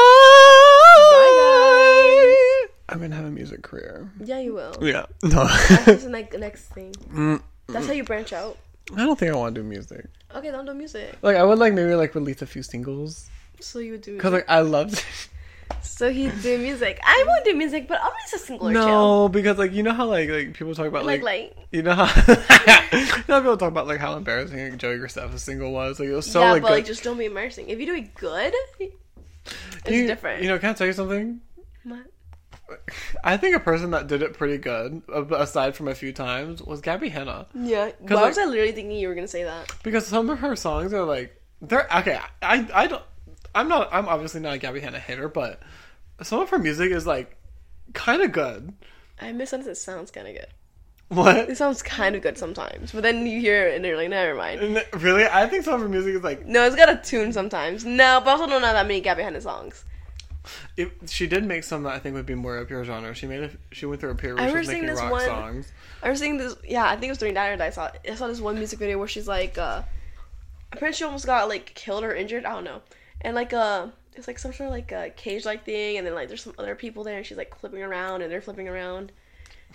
Bye, guys. I'm gonna have a music career. Yeah, you will. Yeah. No. That's the next thing. That's how you branch out. I don't think I want to do music. Okay, don't do music. Like, I would maybe release a few singles. So you would do music. Because I loved. So he'd do music. I won't do music, but I'll release a single or two. No, because you know how like people talk about like you know how people talk about how embarrassing Joey Graceffa's single was. Like, it was so yeah, but good. Just don't be embarrassing. If you do it good, it's different. You know, can I tell you something? What? I think a person that did it pretty good, aside from a few times, was Gabby Hanna. Yeah. Why was I literally thinking you were gonna say that? Because some of her songs are they're okay. I'm obviously not a Gabby Hanna hater, but some of her music is kind of good. I misunderstood. It sounds kind of good. What? It sounds kind of good sometimes, but then you hear it and you're like, never mind. Really? I think some of her music is no, it's got a tune sometimes. No, but I also don't know that many Gabby Hanna songs. She did make some that I think would be more up your genre. She went through a period where she was making rock songs. I was seeing this. Yeah, I think it was during that I saw this one music video where she's like, apparently she almost got killed or injured. I don't know, and it's some sort of a cage thing, and then there's some other people there, and she's flipping around, and they're flipping around.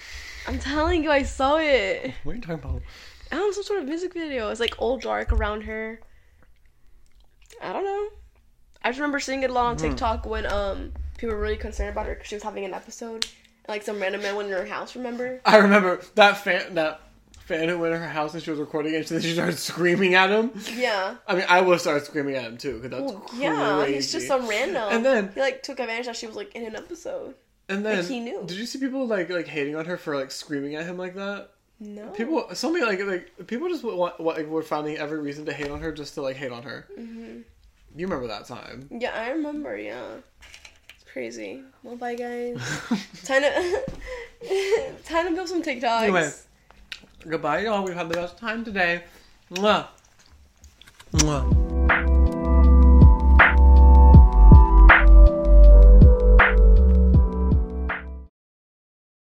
I'm telling you, I saw it. What are you talking about? Some sort of music video. It's like all dark around her. I don't know. I just remember seeing it a lot on TikTok when people were really concerned about her because she was having an episode. And, like, some random man went in her house, remember? I remember that fan who went in her house and she was recording it, and then she started screaming at him. Yeah. I mean, I would start screaming at him too, because that's crazy. Yeah, he's just some random. And then he like took advantage that she was like in an episode. And then like, he knew. Did you see people like hating on her for like screaming at him like that? No. People, so many like people just were finding every reason to hate on her just to like hate on her. Mm-hmm. You remember that time? Yeah, I remember. Yeah, it's crazy. Well, bye guys. time to build some TikToks. Anyway, goodbye, y'all. We've had the best time today. Mwah. Mwah.